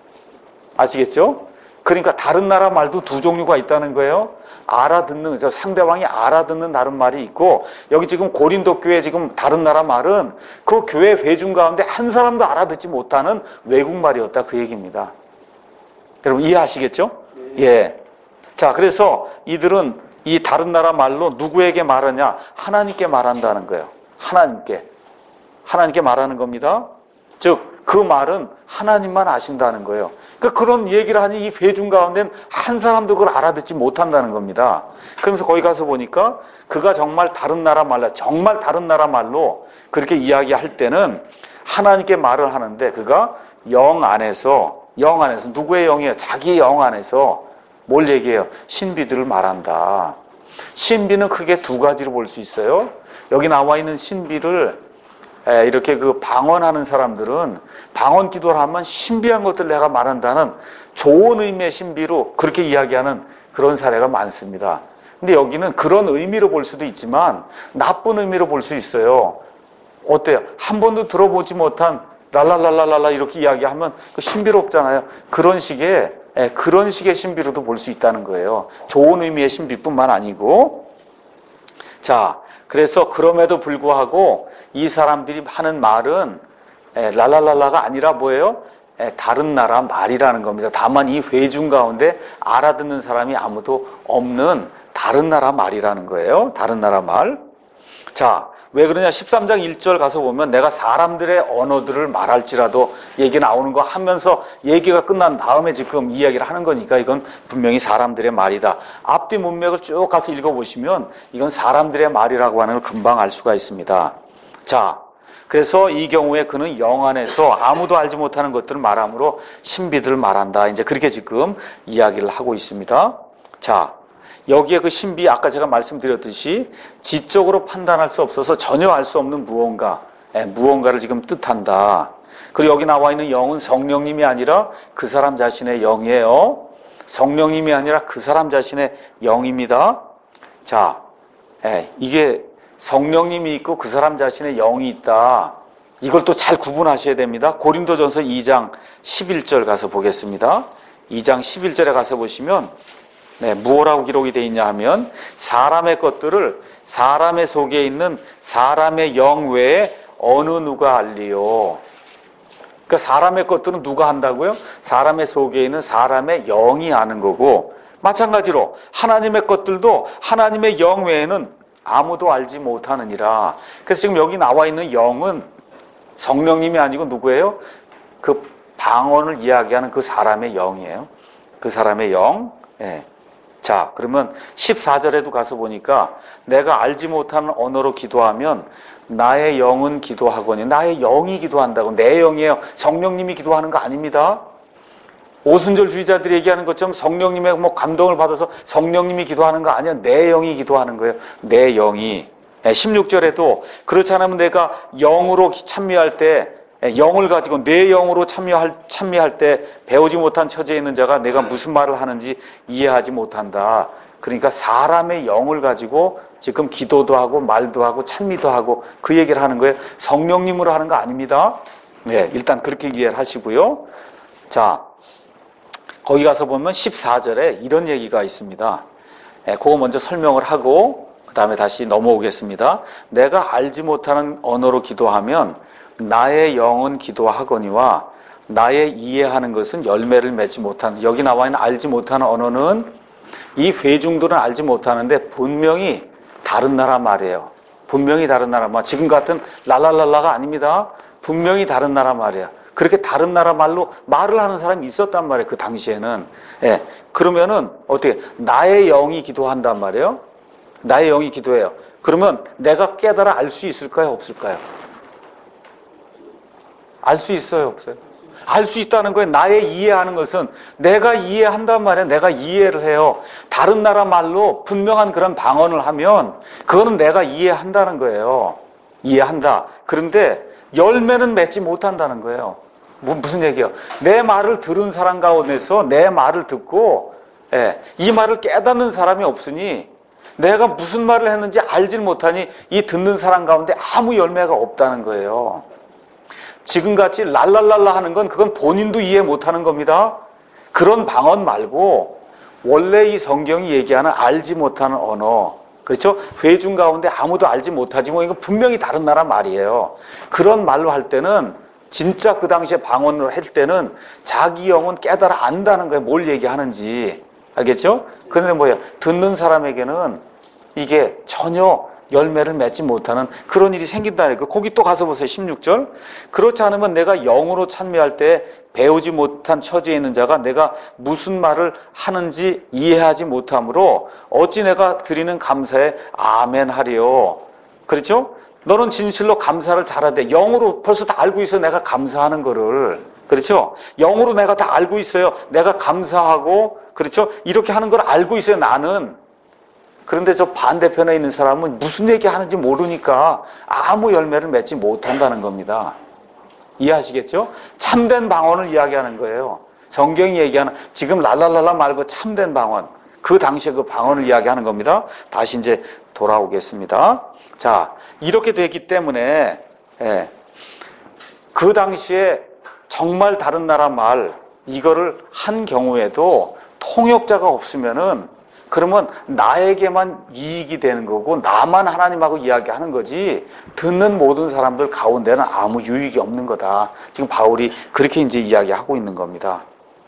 아시겠죠? 그러니까 다른 나라 말도 두 종류가 있다는 거예요. 알아듣는, 저 상대방이 알아듣는 다른 말이 있고, 여기 지금 고린도 교회 지금 다른 나라 말은 그 교회 회중 가운데 한 사람도 알아듣지 못하는 외국말이었다, 그 얘기입니다. 여러분 이해하시겠죠? 예. 자, 그래서 이들은 이 다른 나라 말로 누구에게 말하냐? 하나님께 말한다는 거예요. 하나님께. 하나님께 말하는 겁니다. 즉, 그 말은 하나님만 아신다는 거예요. 그러니까 그런 얘기를 하니 이 회중 가운데는 한 사람도 그걸 알아듣지 못한다는 겁니다. 그러면서 거기 가서 보니까 그가 정말 다른 나라 말로, 정말 다른 나라 말로 그렇게 이야기할 때는 하나님께 말을 하는데 그가 영 안에서, 영 안에서, 누구의 영이에요? 자기의 영 안에서 뭘 얘기해요? 신비들을 말한다. 신비는 크게 두 가지로 볼 수 있어요. 여기 나와 있는 신비를 이렇게 그 방언하는 사람들은 방언 기도를 하면 신비한 것들 내가 말한다는 좋은 의미의 신비로 그렇게 이야기하는 그런 사례가 많습니다. 근데 여기는 그런 의미로 볼 수도 있지만 나쁜 의미로 볼 수 있어요. 어때요? 한 번도 들어보지 못한 랄랄랄랄랄라 이렇게 이야기하면 그 신비롭잖아요. 그런 식의 그런 식의 신비로도 볼 수 있다는 거예요. 좋은 의미의 신비뿐만 아니고. 자, 그래서 그럼에도 불구하고 이 사람들이 하는 말은 랄랄랄라가 아니라 뭐예요? 다른 나라 말이라는 겁니다. 다만 이 회중 가운데 알아듣는 사람이 아무도 없는 다른 나라 말이라는 거예요. 다른 나라 말. 자, 왜 그러냐? 십삼 장 일 절 가서 보면 내가 사람들의 언어들을 말할지라도 얘기 나오는 거 하면서 얘기가 끝난 다음에 지금 이야기를 하는 거니까 이건 분명히 사람들의 말이다. 앞뒤 문맥을 쭉 가서 읽어보시면 이건 사람들의 말이라고 하는 걸 금방 알 수가 있습니다. 자, 그래서 이 경우에 그는 영 안에서 아무도 알지 못하는 것들을 말함으로 신비들을 말한다. 이제 그렇게 지금 이야기를 하고 있습니다. 자, 여기에 그 신비, 아까 제가 말씀드렸듯이 지적으로 판단할 수 없어서 전혀 알 수 없는 무언가, 예, 무언가를 지금 뜻한다. 그리고 여기 나와 있는 영은 성령님이 아니라 그 사람 자신의 영이에요. 성령님이 아니라 그 사람 자신의 영입니다. 자, 예, 이게 성령님이 있고 그 사람 자신의 영이 있다. 이걸 또 잘 구분하셔야 됩니다. 고린도전서 이 장 십일 절 가서 보겠습니다. 이 장 십일 절에 가서 보시면 네, 무엇라고 기록이 되어 있냐 하면 사람의 것들을 사람의 속에 있는 사람의 영 외에 어느 누가 알리요. 그러니까 사람의 것들은 누가 한다고요? 사람의 속에 있는 사람의 영이 아는 거고, 마찬가지로 하나님의 것들도 하나님의 영 외에는 아무도 알지 못하느니라. 그래서 지금 여기 나와 있는 영은 성령님이 아니고 누구예요? 그 방언을 이야기하는 그 사람의 영이에요. 그 사람의 영. 예. 자, 그러면 십사 절에도 가서 보니까 내가 알지 못하는 언어로 기도하면 나의 영은 기도하거니, 나의 영이 기도한다고. 내 영이에요. 성령님이 기도하는 거 아닙니다. 오순절 주의자들이 얘기하는 것처럼 성령님의 뭐 감동을 받아서 성령님이 기도하는 거 아니야. 내 영이 기도하는 거예요. 내 영이. 십육 절에도 그렇지 않으면 내가 영으로 참여할 때, 영을 가지고 내 영으로 참여할, 참여할 때 배우지 못한 처지에 있는 자가 내가 무슨 말을 하는지 이해하지 못한다. 그러니까 사람의 영을 가지고 지금 기도도 하고 말도 하고 찬미도 하고 그 얘기를 하는 거예요. 성령님으로 하는 거 아닙니다. 네, 일단 그렇게 이해를 하시고요. 자, 거기 가서 보면 십사 절에 이런 얘기가 있습니다. 네, 그거 먼저 설명을 하고 그 다음에 다시 넘어오겠습니다. 내가 알지 못하는 언어로 기도하면 나의 영은 기도하거니와 나의 이해하는 것은 열매를 맺지 못하는, 여기 나와 있는 알지 못하는 언어는 이 회중들은 알지 못하는데 분명히 다른 나라 말이에요. 분명히 다른 나라 말. 지금 같은 랄랄랄라가 아닙니다. 분명히 다른 나라 말이에요. 그렇게 다른 나라 말로 말을 하는 사람이 있었단 말이에요. 그 당시에는. 예. 그러면은 어떻게 나의 영이 기도한단 말이에요. 나의 영이 기도해요. 그러면 내가 깨달아 알 수 있을까요? 없을까요? 알 수 있어요? 없어요? 알 수 있다는 거예요. 나의 이해하는 것은 내가 이해한단 말이에요. 내가 이해를 해요. 다른 나라 말로 분명한 그런 방언을 하면 그거는 내가 이해한다는 거예요. 이해한다. 그런데 열매는 맺지 못한다는 거예요. 무슨 얘기예요? 내 말을 들은 사람 가운데서 내 말을 듣고 예, 이 말을 깨닫는 사람이 없으니 내가 무슨 말을 했는지 알질 못하니 이 듣는 사람 가운데 아무 열매가 없다는 거예요. 지금같이 랄랄랄라 하는 건 그건 본인도 이해 못하는 겁니다. 그런 방언 말고 원래 이 성경이 얘기하는 알지 못하는 언어, 그렇죠? 회중 가운데 아무도 알지 못하지 뭐 이건 분명히 다른 나라 말이에요. 그런 말로 할 때는 진짜 그 당시에 방언을 할 때는 자기 영은 깨달아 안다는 거예요. 뭘 얘기하는지. 알겠죠? 그런데 뭐예요? 듣는 사람에게는 이게 전혀 열매를 맺지 못하는 그런 일이 생긴다는 거예요. 거기 또 가서 보세요. 십육 절. 그렇지 않으면 내가 영으로 찬미할 때 배우지 못한 처지에 있는 자가 내가 무슨 말을 하는지 이해하지 못하므로 어찌 내가 드리는 감사에 아멘 하리요. 그렇죠? 너는 진실로 감사를 잘하되, 영으로 벌써 다 알고 있어, 내가 감사하는 거를. 그렇죠? 영으로 내가 다 알고 있어요. 내가 감사하고, 그렇죠? 이렇게 하는 걸 알고 있어요, 나는. 그런데 저 반대편에 있는 사람은 무슨 얘기 하는지 모르니까 아무 열매를 맺지 못한다는 겁니다. 이해하시겠죠? 참된 방언을 이야기하는 거예요. 성경이 얘기하는, 지금 랄랄랄라 말고 참된 방언, 그 당시에 그 방언을 이야기하는 겁니다. 다시 이제 돌아오겠습니다. 자, 이렇게 됐기 때문에, 예, 그 당시에 정말 다른 나라 말, 이거를 한 경우에도 통역자가 없으면은, 그러면 나에게만 이익이 되는 거고 나만 하나님하고 이야기하는 거지, 듣는 모든 사람들 가운데는 아무 유익이 없는 거다. 지금 바울이 그렇게 이제 이야기하고 있는 겁니다.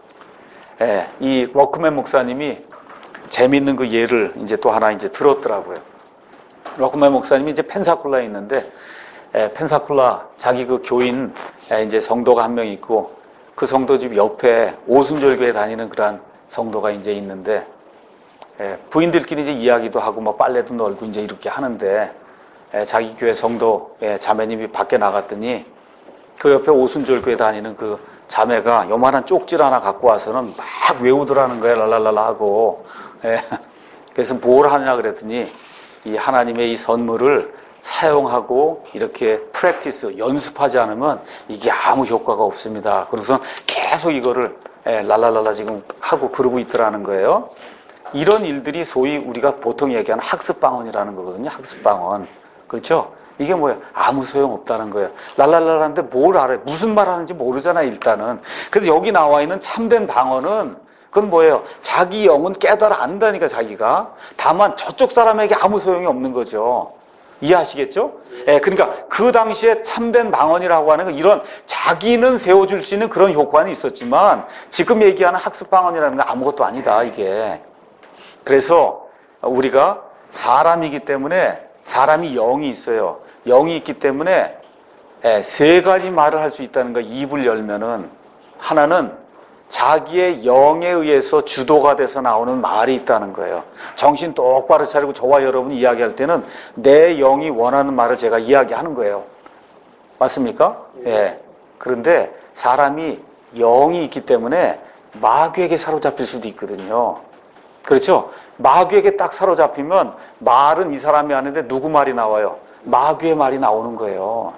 예, 이 워크맨 목사님이 재밌는 그 예를 이제 또 하나 이제 들었더라고요. 워크맨 목사님이 이제 펜사콜라에 있는데, 예, 펜사콜라 자기 그 교인, 예, 이제 성도가 한 명 있고, 그 성도 집 옆에 오순절교에 다니는 그런 성도가 이제 있는데, 예, 부인들끼리 이제 이야기도 하고 뭐 빨래도 널고 이제 이렇게 하는데, 예, 자기 교회 성도, 예, 자매님이 밖에 나갔더니 그 옆에 오순절교에 다니는 그 자매가 요만한 쪽지를 하나 갖고 와서는 막 외우더라는 거야, 랄랄랄라 하고. 예, 그래서 뭘 하냐 그랬더니 이 하나님의 이 선물을 사용하고 이렇게 프랙티스, 연습하지 않으면 이게 아무 효과가 없습니다. 그래서 계속 이거를, 예, 랄랄랄라 지금 하고 그러고 있더라는 거예요. 이런 일들이 소위 우리가 보통 얘기하는 학습방언이라는 거거든요. 학습방언. 그렇죠? 이게 뭐야? 아무 소용없다는 거예요. 랄랄랄라인데 뭘 알아요? 무슨 말 하는지 모르잖아, 일단은. 그래서 여기 나와 있는 참된 방언은, 그건 뭐예요? 자기 영은 깨달아 안다니까, 자기가. 다만 저쪽 사람에게 아무 소용이 없는 거죠. 이해하시겠죠? 예, 그러니까 그 당시에 참된 방언이라고 하는 건 이런 자기는 세워줄 수 있는 그런 효과는 있었지만, 지금 얘기하는 학습방언이라는 건 아무것도 아니다, 이게. 그래서 우리가 사람이기 때문에, 사람이 영이 있어요. 영이 있기 때문에 세 가지 말을 할 수 있다는 거. 입을 열면은, 하나는 자기의 영에 의해서 주도가 돼서 나오는 말이 있다는 거예요. 정신 똑바로 차리고 저와 여러분이 이야기할 때는 내 영이 원하는 말을 제가 이야기하는 거예요. 맞습니까? 예. 그런데 사람이 영이 있기 때문에 마귀에게 사로잡힐 수도 있거든요. 그렇죠? 마귀에게 딱 사로잡히면 말은 이 사람이 하는데 누구 말이 나와요? 마귀의 말이 나오는 거예요.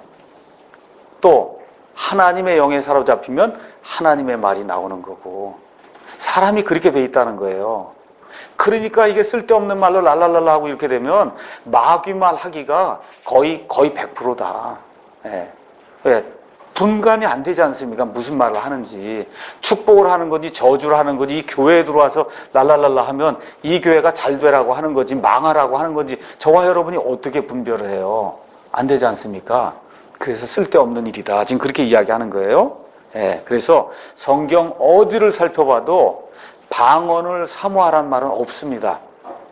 또 하나님의 영에 사로잡히면 하나님의 말이 나오는 거고, 사람이 그렇게 돼 있다는 거예요. 그러니까 이게 쓸데없는 말로 랄랄랄라 하고 이렇게 되면 마귀 말 하기가 거의 거의 백 퍼센트다. 예. 왜? 분간이 안 되지 않습니까? 무슨 말을 하는지. 축복을 하는 건지 저주를 하는 건지, 이 교회에 들어와서 랄랄랄라 하면 이 교회가 잘 되라고 하는 건지 망하라고 하는 건지 저와 여러분이 어떻게 분별을 해요? 안 되지 않습니까? 그래서 쓸데없는 일이다. 지금 그렇게 이야기하는 거예요. 예, 그래서 성경 어디를 살펴봐도 방언을 사모하라는 말은 없습니다.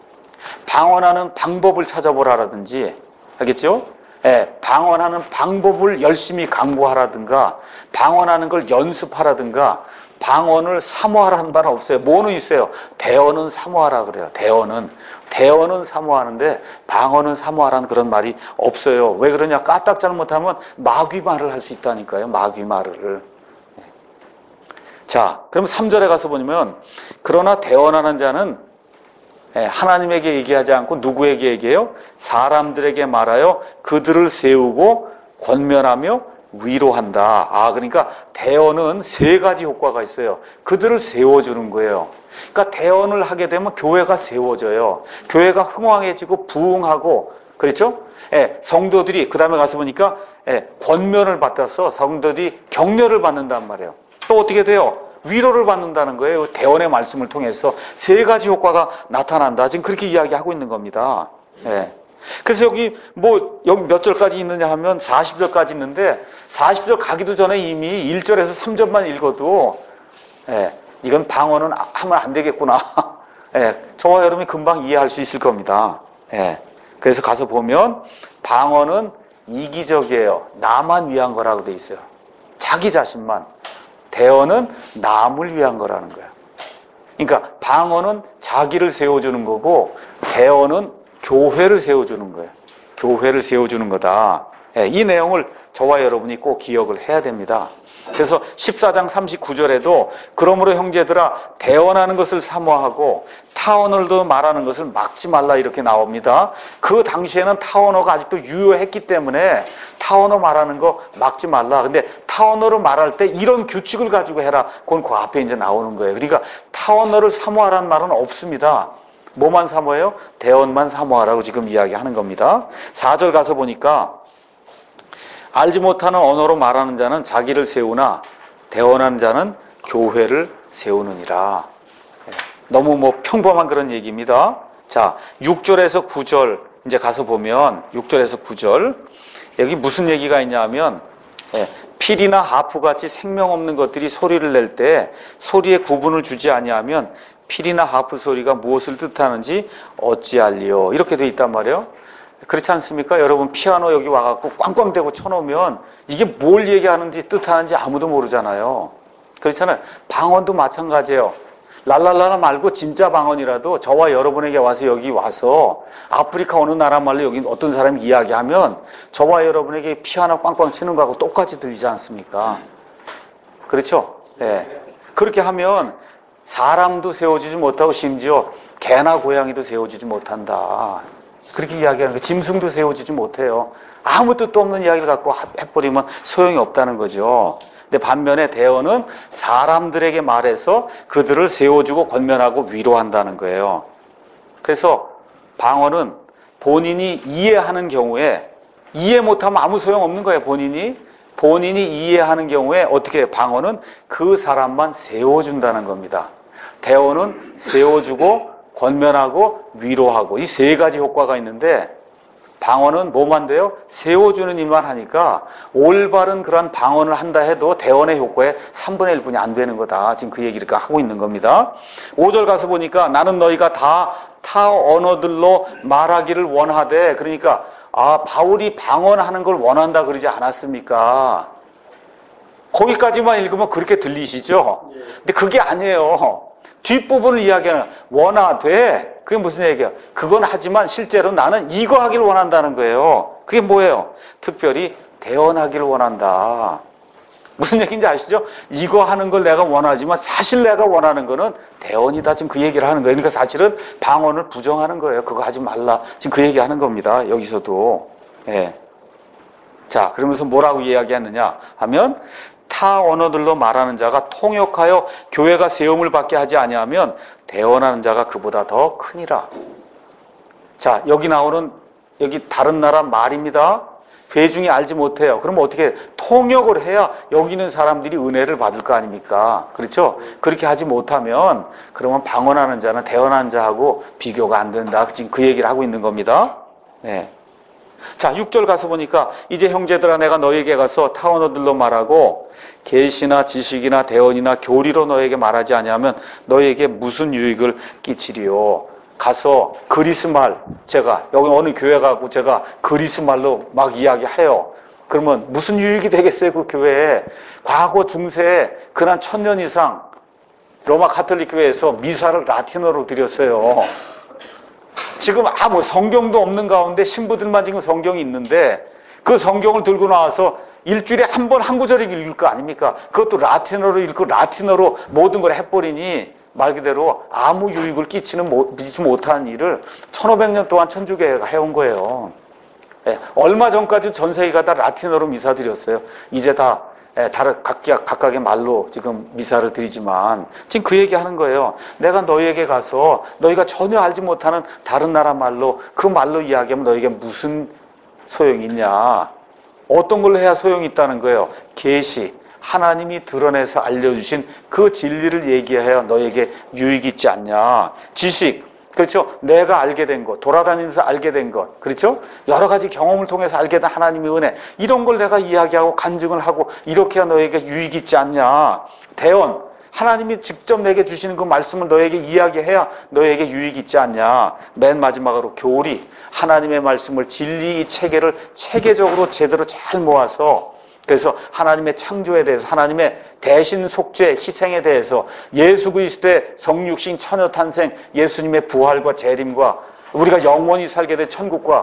방언하는 방법을 찾아보라라든지, 알겠죠? 예, 방언하는 방법을 열심히 강구하라든가, 방언하는 걸 연습하라든가, 방언을 사모하라는 말은 없어요. 뭐는 있어요? 대언은 사모하라 그래요. 대언은. 대언은 사모하는데 방언은 사모하라는 그런 말이 없어요. 왜 그러냐? 까딱 잘못하면 마귀 말을 할 수 있다니까요. 마귀 말을. 자, 그럼 삼 절에 가서 보면, 그러나 대언하는 자는 하나님에게 얘기하지 않고 누구에게 얘기해요? 사람들에게 말하여 그들을 세우고 권면하며 위로한다. 아, 그러니까 대언은 세 가지 효과가 있어요. 그들을 세워주는 거예요. 그러니까 대언을 하게 되면 교회가 세워져요. 교회가 흥왕해지고 부흥하고, 그렇죠? 예, 성도들이, 그 다음에 가서 보니까 예, 권면을 받아서 성도들이 격려를 받는단 말이에요. 또 어떻게 돼요? 위로를 받는다는 거예요. 대언의 말씀을 통해서 세 가지 효과가 나타난다. 지금 그렇게 이야기하고 있는 겁니다. 예. 그래서 여기 뭐 여기 몇 절까지 있느냐 하면 사십 절까지 있는데, 사십 절 가기도 전에 이미 일 절에서 삼 절만 읽어도 예, 이건 방언은 하면 안 되겠구나. 예, 저와 여러분이 금방 이해할 수 있을 겁니다. 예. 그래서 가서 보면 방언은 이기적이에요. 나만 위한 거라고 돼 있어요. 자기 자신만. 대언은 남을 위한 거라는 거예요. 그러니까 방언은 자기를 세워주는 거고, 대언은 교회를 세워주는 거예요. 교회를 세워주는 거다. 예, 이 내용을 저와 여러분이 꼭 기억을 해야 됩니다. 그래서 십사 장 삼십구 절에도 그러므로 형제들아 대언하는 것을 사모하고 타언어도 말하는 것을 막지 말라 이렇게 나옵니다. 그 당시에는 타언어가 아직도 유효했기 때문에 타언어 말하는 거 막지 말라. 근데 타언어를 말할 때 이런 규칙을 가지고 해라. 그건 그 앞에 이제 나오는 거예요. 그러니까 타언어를 사모하라는 말은 없습니다. 뭐만 사모해요? 대언만 사모하라고 지금 이야기하는 겁니다. 사 절 가서 보니까 알지 못하는 언어로 말하는 자는 자기를 세우나 대언하는 자는 교회를 세우느니라. 너무 뭐 평범한 그런 얘기입니다. 자, 육 절에서 구 절 이제 가서 보면 육 절에서 구 절 여기 무슨 얘기가 있냐 하면 필이나 하프같이 생명 없는 것들이 소리를 낼 때 소리에 구분을 주지 아니하면 필이나 하프 소리가 무엇을 뜻하는지 어찌알리요. 이렇게 돼 있단 말이에요. 그렇지 않습니까? 여러분 피아노 여기 와갖고 꽝꽝 대고 쳐놓으면 이게 뭘 얘기하는지 뜻하는지 아무도 모르잖아요. 그렇잖아요. 방언도 마찬가지예요. 랄랄라라 말고 진짜 방언이라도 저와 여러분에게 와서 여기 와서 아프리카 어느 나라 말로 여기 어떤 사람이 이야기하면 저와 여러분에게 피아노 꽝꽝 치는 거하고 똑같이 들리지 않습니까? 그렇죠? 네. 그렇게 하면 사람도 세워주지 못하고 심지어 개나 고양이도 세워주지 못한다. 그렇게 이야기하는 거예요. 짐승도 세워주지 못해요. 아무 뜻도 없는 이야기를 갖고 해버리면 소용이 없다는 거죠. 근데 반면에 대언은 사람들에게 말해서 그들을 세워주고 권면하고 위로한다는 거예요. 그래서 방언은 본인이 이해하는 경우에 이해 못하면 아무 소용없는 거예요. 본인이 본인이 이해하는 경우에 어떻게 해요? 방언은 그 사람만 세워준다는 겁니다. 대언은 세워주고 권면하고 위로하고 이 세 가지 효과가 있는데 방언은 뭐만 돼요? 세워주는 일만 하니까 올바른 그런 방언을 한다 해도 대언의 효과의 삼분의 일뿐이 안 되는 거다. 지금 그 얘기를 하고 있는 겁니다. 오 절 가서 보니까 나는 너희가 다 타 언어들로 말하기를 원하되 그러니까 아 바울이 방언하는 걸 원한다 그러지 않았습니까? 거기까지만 읽으면 그렇게 들리시죠? 근데 그게 아니에요. 뒷부분을 이야기하는 원하되 그게 무슨 얘기야? 그건 하지만 실제로 나는 이거 하길 원한다는 거예요. 그게 뭐예요? 특별히 대언하기를 원한다. 무슨 얘기인지 아시죠? 이거 하는 걸 내가 원하지만 사실 내가 원하는 거는 대언이다. 지금 그 얘기를 하는 거예요. 그러니까 사실은 방언을 부정하는 거예요. 그거 하지 말라. 지금 그 얘기하는 겁니다. 여기서도. 예. 자, 그러면서 뭐라고 이야기하느냐 하면 타 언어들로 말하는 자가 통역하여 교회가 세움을 받게 하지 아니하면 대언하는 자가 그보다 더 크니라. 자, 여기 나오는 여기 다른 나라 말입니다. 회중이 알지 못해요. 그럼 어떻게 해요? 통역을 해야 여기 있는 사람들이 은혜를 받을 거 아닙니까? 그렇죠? 그렇게 하지 못하면 그러면 방언하는 자는 대언하는 자하고 비교가 안 된다. 지금 그 얘기를 하고 있는 겁니다. 네. 자, 육 절 가서 보니까 이제 형제들아 내가 너에게 가서 타 언어들로 말하고 계시나 지식이나 대언이나 교리로 너에게 말하지 아니하면 너에게 무슨 유익을 끼치리요. 가서 그리스 말 제가 여기 어느 교회 가고 제가 그리스 말로 막 이야기해요. 그러면 무슨 유익이 되겠어요? 그 교회에. 과거 중세에 근한 천년 이상 로마 가톨릭 교회에서 미사를 라틴어로 드렸어요. 지금 아무 성경도 없는 가운데 신부들만 지금 성경이 있는데 그 성경을 들고 나와서 일주일에 한 번 한 구절 읽을 거 아닙니까? 그것도 라틴어로 읽고 라틴어로 모든 걸 해버리니 말 그대로 아무 유익을 끼치는 미치지 못한 일을 천오백 년 동안 천주교회가 해온 거예요. 예, 얼마 전까지 전 세계가 다 라틴어로 미사 드렸어요. 이제 다 예, 다른 각각, 각각의 말로 지금 미사를 드리지만 지금 그 얘기하는 거예요. 내가 너희에게 가서 너희가 전혀 알지 못하는 다른 나라 말로 그 말로 이야기하면 너희에게 무슨 소용이 있냐. 어떤 걸로 해야 소용이 있다는 거예요. 계시, 하나님이 드러내서 알려주신 그 진리를 얘기해야 너에게 유익이 있지 않냐. 지식, 그렇죠? 내가 알게 된 것, 돌아다니면서 알게 된 것, 그렇죠? 여러 가지 경험을 통해서 알게 된 하나님의 은혜, 이런 걸 내가 이야기하고 간증을 하고 이렇게 해야 너에게 유익이 있지 않냐. 대언, 하나님이 직접 내게 주시는 그 말씀을 너에게 이야기해야 너에게 유익이 있지 않냐. 맨 마지막으로 교리, 하나님의 말씀을 진리 이 체계를 체계적으로 제대로 잘 모아서 그래서 하나님의 창조에 대해서 하나님의 대신 속죄 희생에 대해서 예수 그리스도의 성육신 처녀탄생 예수님의 부활과 재림과 우리가 영원히 살게 될 천국과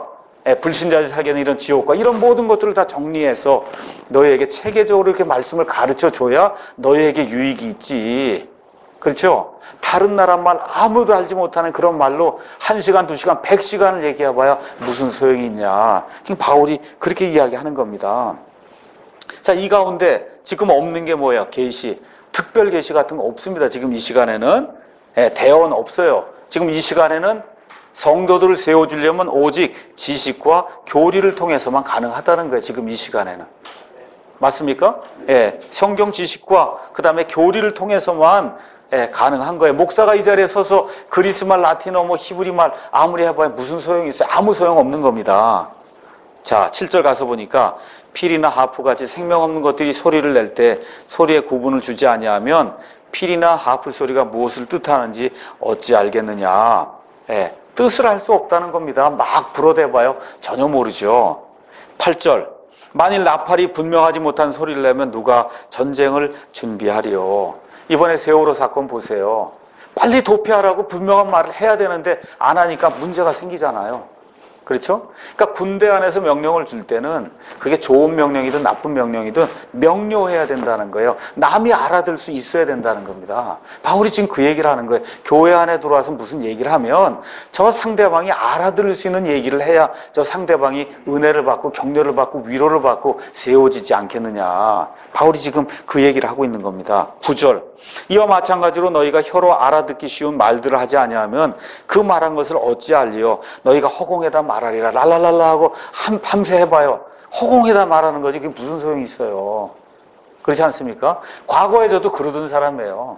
예, 불신자들이 살게 되는 이런 지옥과 이런 모든 것들을 다 정리해서 너희에게 체계적으로 이렇게 말씀을 가르쳐 줘야 너희에게 유익이 있지. 그렇죠? 다른 나라 말 아무도 알지 못하는 그런 말로 한 시간, 두 시간, 백 시간을 얘기해봐야 무슨 소용이 있냐. 지금 바울이 그렇게 이야기하는 겁니다. 자, 이 가운데 지금 없는 게 뭐예요? 계시. 특별 계시 같은 거 없습니다. 지금 이 시간에는. 예, 대언 없어요. 지금 이 시간에는 성도들을 세워주려면 오직 지식과 교리를 통해서만 가능하다는 거예요. 지금 이 시간에는. 맞습니까? 예, 성경 지식과 그 다음에 교리를 통해서만 예, 가능한 거예요. 목사가 이 자리에 서서 그리스말, 라틴어, 뭐 히브리말 아무리 해봐야 무슨 소용이 있어요? 아무 소용 없는 겁니다. 자, 칠 절 가서 보니까 필이나 하프같이 생명 없는 것들이 소리를 낼 때 소리에 구분을 주지 아니하면 필이나 하프 소리가 무엇을 뜻하는지 어찌 알겠느냐. 예, 뜻을 알 수 없다는 겁니다. 막 불어대봐요. 전혀 모르죠. 팔 절 만일 나팔이 분명하지 못한 소리를 내면 누가 전쟁을 준비하리요. 이번에 세월호 사건 보세요. 빨리 도피하라고 분명한 말을 해야 되는데 안 하니까 문제가 생기잖아요. 그렇죠? 그러니까 군대 안에서 명령을 줄 때는 그게 좋은 명령이든 나쁜 명령이든 명료해야 된다는 거예요. 남이 알아들 수 있어야 된다는 겁니다. 바울이 지금 그 얘기를 하는 거예요. 교회 안에 들어와서 무슨 얘기를 하면 저 상대방이 알아들을 수 있는 얘기를 해야 저 상대방이 은혜를 받고 격려를 받고 위로를 받고 세워지지 않겠느냐. 바울이 지금 그 얘기를 하고 있는 겁니다. 구 절 이와 마찬가지로 너희가 혀로 알아듣기 쉬운 말들을 하지 아니하면 그 말한 것을 어찌 알리요. 너희가 허공에다 말하리라 랄랄랄라 하고 한, 밤새 해봐요. 허공에다 말하는 거지 그게 무슨 소용이 있어요. 그렇지 않습니까? 과거에 저도 그러던 사람이에요.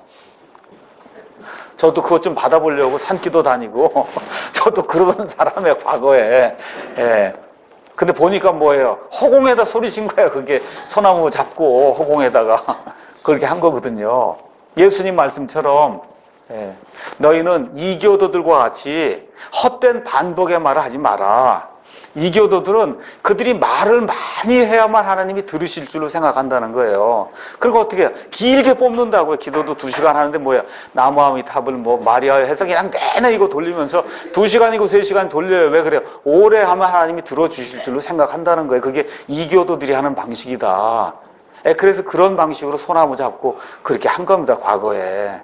저도 그것 좀 받아보려고 산기도 다니고 저도 그러던 사람이에요. 과거에. 예. 근데 보니까 뭐예요? 허공에다 소리친 거예요. 그게 소나무 잡고 허공에다가 그렇게 한 거거든요. 예수님 말씀처럼 예, 너희는 이교도들과 같이 헛된 반복의 말을 하지 마라. 이교도들은 그들이 말을 많이 해야만 하나님이 들으실 줄로 생각한다는 거예요. 그리고 어떻게 해요? 길게 뽑는다고요. 기도도 두 시간 하는데 뭐야? 나무아미 탑을 뭐 마리아의 해서 그냥 내내 이거 돌리면서 두 시간이고 세 시간 돌려요. 왜 그래요? 오래 하면 하나님이 들어주실 줄로 생각한다는 거예요. 그게 이교도들이 하는 방식이다. 예, 그래서 그런 방식으로 소나무 잡고 그렇게 한 겁니다. 과거에.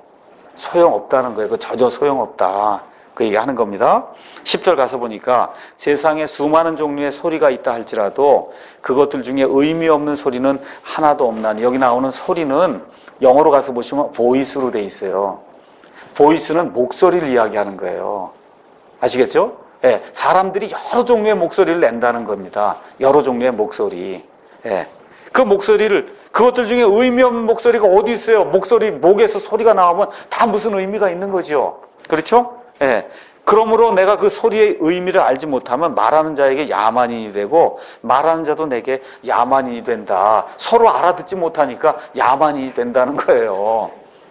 소용없다는 거예요. 그 전혀 소용없다. 그 얘기하는 겁니다. 십 절 가서 보니까 세상에 수많은 종류의 소리가 있다 할지라도 그것들 중에 의미 없는 소리는 하나도 없나니. 여기 나오는 소리는 영어로 가서 보시면 voice로 돼 있어요. voice는 목소리를 이야기하는 거예요. 아시겠죠? 예, 사람들이 여러 종류의 목소리를 낸다는 겁니다. 여러 종류의 목소리. 예. 그 목소리를, 그것들 중에 의미 없는 목소리가 어디 있어요? 목소리, 목에서 소리가 나오면 다 무슨 의미가 있는 거죠. 그렇죠? 예. 그러므로 내가 그 소리의 의미를 알지 못하면 말하는 자에게 야만인이 되고 말하는 자도 내게 야만인이 된다. 서로 알아듣지 못하니까 야만인이 된다는 거예요.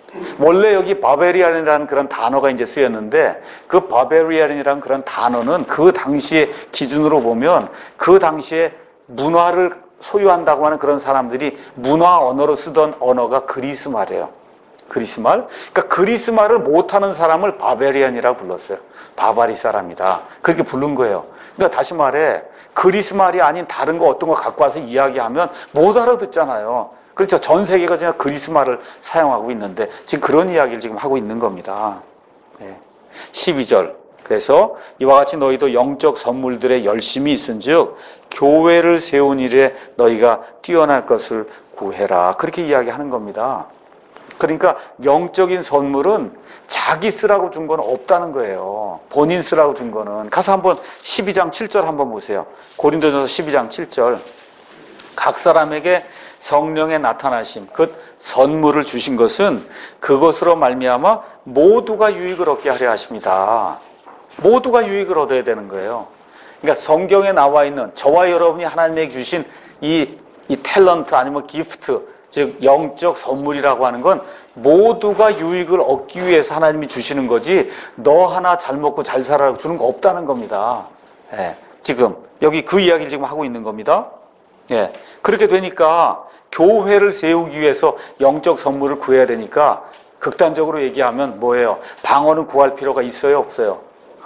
원래 여기 바베리안이라는 그런 단어가 이제 쓰였는데 그 바베리안이라는 그런 단어는 그 당시의 기준으로 보면 그 당시에 문화를 소유한다고 하는 그런 사람들이 문화 언어로 쓰던 언어가 그리스말이에요. 그리스말. 그러니까 그리스말을 못하는 사람을 바베리안이라고 불렀어요. 바바리 사람이다. 그렇게 부른 거예요. 그러니까 다시 말해 그리스말이 아닌 다른 거 어떤 거 갖고 와서 이야기하면 못 알아듣잖아요. 그렇죠. 전 세계가 그냥 그리스말을 사용하고 있는데 지금 그런 이야기를 지금 하고 있는 겁니다. 네. 십이 절. 그래서 이와 같이 너희도 영적 선물들에 열심히 있은즉 교회를 세운 일에 너희가 뛰어날 것을 구해라. 그렇게 이야기하는 겁니다. 그러니까 영적인 선물은 자기 쓰라고 준 건 없다는 거예요. 본인 쓰라고 준 거는. 가서 한번 십이 장 칠 절 한번 보세요. 고린도전서 십이 장 칠 절. 각 사람에게 성령의 나타나심, 그 선물을 주신 것은 그것으로 말미암아 모두가 유익을 얻게 하려 하십니다. 모두가 유익을 얻어야 되는 거예요. 그러니까 성경에 나와 있는 저와 여러분이 하나님에게 주신 이, 이 탤런트 아니면 기프트, 즉 영적 선물이라고 하는 건 모두가 유익을 얻기 위해서 하나님이 주시는 거지 너 하나 잘 먹고 잘 살아라고 주는 거 없다는 겁니다. 예, 지금 여기 그 이야기를 지금 하고 있는 겁니다. 예, 그렇게 되니까 교회를 세우기 위해서 영적 선물을 구해야 되니까 극단적으로 얘기하면 뭐예요? 방언은 구할 필요가 있어요? 없어요?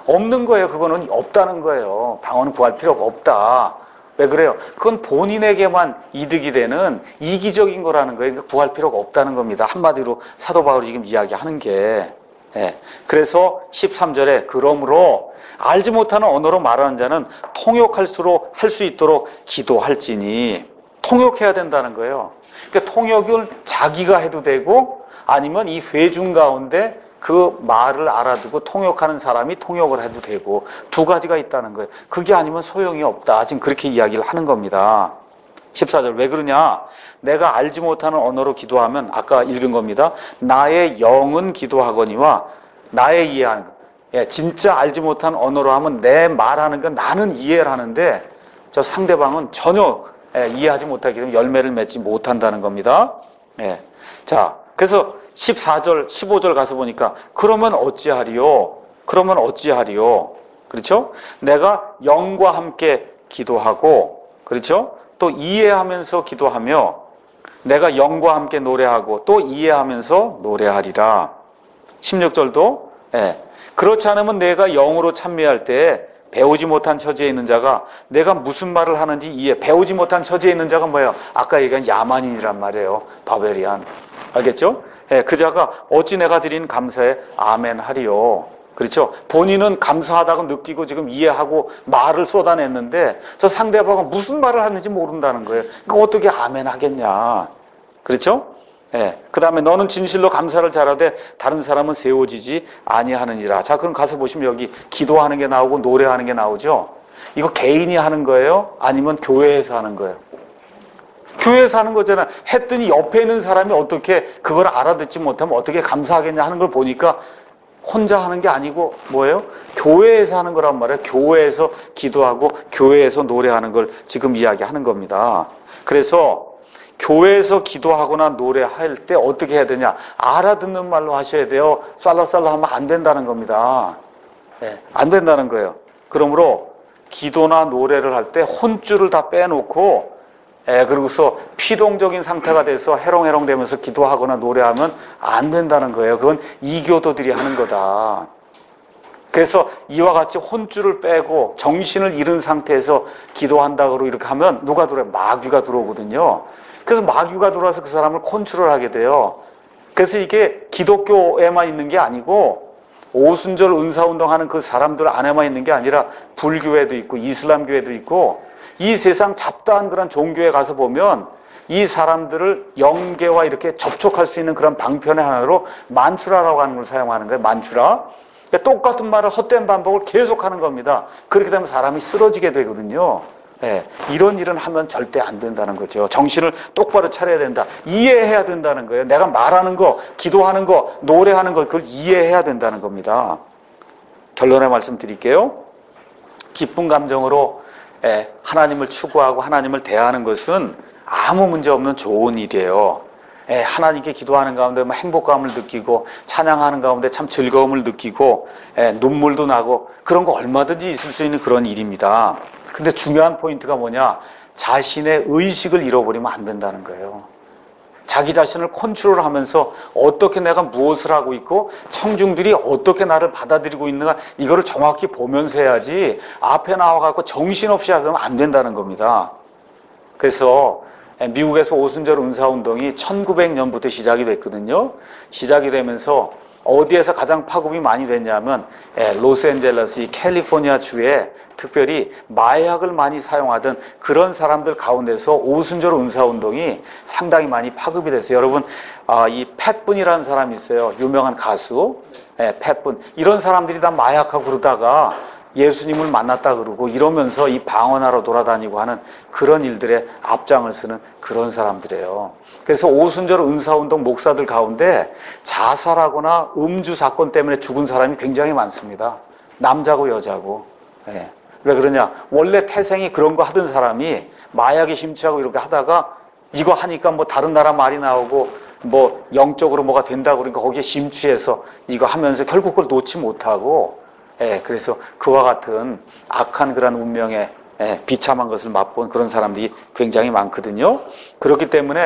없는 거예요. 그거는 없다는 거예요. 방언은 구할 필요가 없다. 왜 그래요? 그건 본인에게만 이득이 되는 이기적인 거라는 거예요. 그러니까 구할 필요가 없다는 겁니다. 한마디로 사도 바울이 지금 이야기하는 게. 예. 그래서 십삼 절에 그러므로 알지 못하는 언어로 말하는 자는 통역할수록 할 수 있도록 기도할지니, 통역해야 된다는 거예요. 그러니까 통역을 자기가 해도 되고 아니면 이 회중 가운데 그 말을 알아듣고 통역하는 사람이 통역을 해도 되고, 두 가지가 있다는 거예요. 그게 아니면 소용이 없다. 지금 그렇게 이야기를 하는 겁니다. 십사 절 왜 그러냐? 내가 알지 못하는 언어로 기도하면 아까 읽은 겁니다. 나의 영은 기도하거니와 나의 이해하는 것. 예, 진짜 알지 못하는 언어로 하면 내 말하는 건 나는 이해를 하는데 저 상대방은 전혀 예, 이해하지 못하기 때문에 열매를 맺지 못한다는 겁니다. 예. 자, 그래서 십사 절, 십오 절 가서 보니까 그러면 어찌하리요? 그러면 어찌하리요? 그렇죠? 내가 영과 함께 기도하고, 그렇죠? 또 이해하면서 기도하며 내가 영과 함께 노래하고 또 이해하면서 노래하리라. 십육 절도 예. 그렇지 않으면 내가 영으로 찬미할 때 배우지 못한 처지에 있는 자가 내가 무슨 말을 하는지 이해, 배우지 못한 처지에 있는 자가 뭐예요? 아까 얘기한 야만인이란 말이에요. 바벨리안. 알겠죠? 예, 그 자가 어찌 내가 드린 감사에 아멘 하리요. 그렇죠? 본인은 감사하다고 느끼고 지금 이해하고 말을 쏟아냈는데 저 상대방은 무슨 말을 하는지 모른다는 거예요. 그러니까 어떻게 아멘 하겠냐. 그렇죠? 예. 그 다음에 너는 진실로 감사를 잘하되 다른 사람은 세워지지 아니하느니라. 자, 그럼 가서 보시면 여기 기도하는 게 나오고 노래하는 게 나오죠? 이거 개인이 하는 거예요? 아니면 교회에서 하는 거예요? 교회에서 하는 거잖아. 했더니 옆에 있는 사람이 어떻게 그걸 알아듣지 못하면 어떻게 감사하겠냐 하는 걸 보니까 혼자 하는 게 아니고 뭐예요? 교회에서 하는 거란 말이에요. 교회에서 기도하고 교회에서 노래하는 걸 지금 이야기하는 겁니다. 그래서 교회에서 기도하거나 노래할 때 어떻게 해야 되냐? 알아듣는 말로 하셔야 돼요. 쌀라쌀라 하면 안 된다는 겁니다. 네, 안 된다는 거예요. 그러므로 기도나 노래를 할 때 혼줄을 다 빼놓고 예, 그러고서 피동적인 상태가 돼서 해롱해롱 되면서 기도하거나 노래하면 안 된다는 거예요. 그건 이교도들이 하는 거다. 그래서 이와 같이 혼줄을 빼고 정신을 잃은 상태에서 기도한다고 이렇게 하면 누가 들어요? 마귀가 들어오거든요. 그래서 마귀가 들어와서 그 사람을 컨트롤 하게 돼요. 그래서 이게 기독교에만 있는 게 아니고 오순절 은사운동 하는 그 사람들 안에만 있는 게 아니라 불교에도 있고 이슬람교에도 있고 이 세상 잡다한 그런 종교에 가서 보면 이 사람들을 영계와 이렇게 접촉할 수 있는 그런 방편의 하나로 만추라라고 하는 걸 사용하는 거예요. 만추라. 그러니까 똑같은 말을 헛된 반복을 계속하는 겁니다. 그렇게 되면 사람이 쓰러지게 되거든요. 예, 이런 일은 하면 절대 안 된다는 거죠. 정신을 똑바로 차려야 된다. 이해해야 된다는 거예요. 내가 말하는 거, 기도하는 거, 노래하는 거 그걸 이해해야 된다는 겁니다. 결론의 말씀 드릴게요. 기쁜 감정으로 예, 하나님을 추구하고 하나님을 대하는 것은 아무 문제 없는 좋은 일이에요. 예, 하나님께 기도하는 가운데 뭐 행복감을 느끼고 찬양하는 가운데 참 즐거움을 느끼고 예, 눈물도 나고 그런 거 얼마든지 있을 수 있는 그런 일입니다. 근데 중요한 포인트가 뭐냐? 자신의 의식을 잃어버리면 안 된다는 거예요. 자기 자신을 컨트롤하면서 어떻게 내가 무엇을 하고 있고 청중들이 어떻게 나를 받아들이고 있는가 이거를 정확히 보면서 해야지 앞에 나와갖고 정신없이 하면 안 된다는 겁니다. 그래서 미국에서 오순절 은사운동이 천구백 년부터 시작이 됐거든요. 시작이 되면서 어디에서 가장 파급이 많이 됐냐면 로스앤젤레스, 이 캘리포니아 주에 특별히 마약을 많이 사용하던 그런 사람들 가운데서 오순절 은사운동이 상당히 많이 파급이 됐어요. 여러분, 이 팻분이라는 사람이 있어요. 유명한 가수. 팻분. 이런 사람들이 다 마약하고 그러다가 예수님을 만났다 그러고 이러면서 이 방언하러 돌아다니고 하는 그런 일들에 앞장을 서는 그런 사람들이에요. 그래서 오순절 은사운동 목사들 가운데 자살하거나 음주 사건 때문에 죽은 사람이 굉장히 많습니다. 남자고 여자고. 예. 왜 그러냐? 원래 태생이 그런 거 하던 사람이 마약에 심취하고 이렇게 하다가 이거 하니까 뭐 다른 나라 말이 나오고 뭐 영적으로 뭐가 된다고 그러니까 거기에 심취해서 이거 하면서 결국 그걸 놓지 못하고 예, 그래서 그와 같은 악한 그런 운명에 예, 비참한 것을 맛본 그런 사람들이 굉장히 많거든요. 그렇기 때문에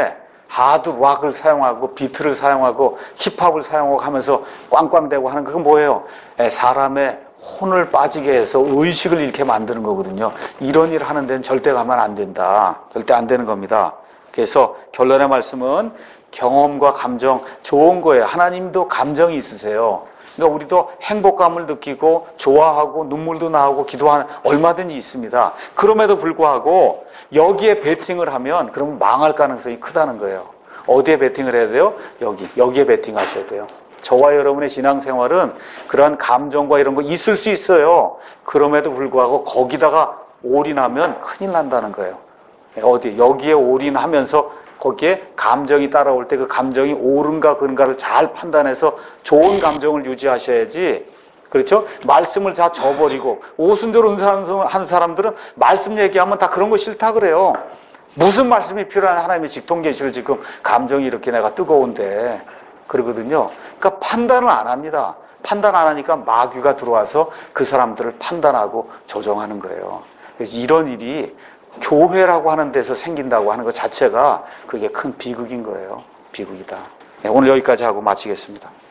하드락을 사용하고 비트를 사용하고 힙합을 사용하고 하면서 꽝꽝대고 하는 그건 뭐예요? 사람의 혼을 빠지게 해서 의식을 잃게 만드는 거거든요. 이런 일 하는 데는 절대 가면 안 된다. 절대 안 되는 겁니다. 그래서 결론의 말씀은 경험과 감정 좋은 거예요. 하나님도 감정이 있으세요. 그러니까 우리도 행복감을 느끼고 좋아하고 눈물도 나오고 기도하는 얼마든지 있습니다. 그럼에도 불구하고 여기에 베팅을 하면 그러면 망할 가능성이 크다는 거예요. 어디에 베팅을 해야 돼요? 여기. 여기에 베팅하셔야 돼요. 저와 여러분의 신앙생활은 그러한 감정과 이런 거 있을 수 있어요. 그럼에도 불구하고 거기다가 올인하면 큰일 난다는 거예요. 어디? 여기에 올인하면서 거기에 감정이 따라올 때 그 감정이 옳은가 그른가를 잘 판단해서 좋은 감정을 유지하셔야지. 그렇죠? 말씀을 다 저버리고 오순절 은사하는 사람들은 말씀 얘기하면 다 그런 거 싫다 그래요. 무슨 말씀이 필요한 하나님의 직통계시로 지금 감정이 이렇게 내가 뜨거운데 그러거든요. 그러니까 판단을 안 합니다. 판단 안 하니까 마귀가 들어와서 그 사람들을 판단하고 조정하는 거예요. 그래서 이런 일이 교회라고 하는 데서 생긴다고 하는 것 자체가 그게 큰 비극인 거예요. 비극이다. 오늘 여기까지 하고 마치겠습니다.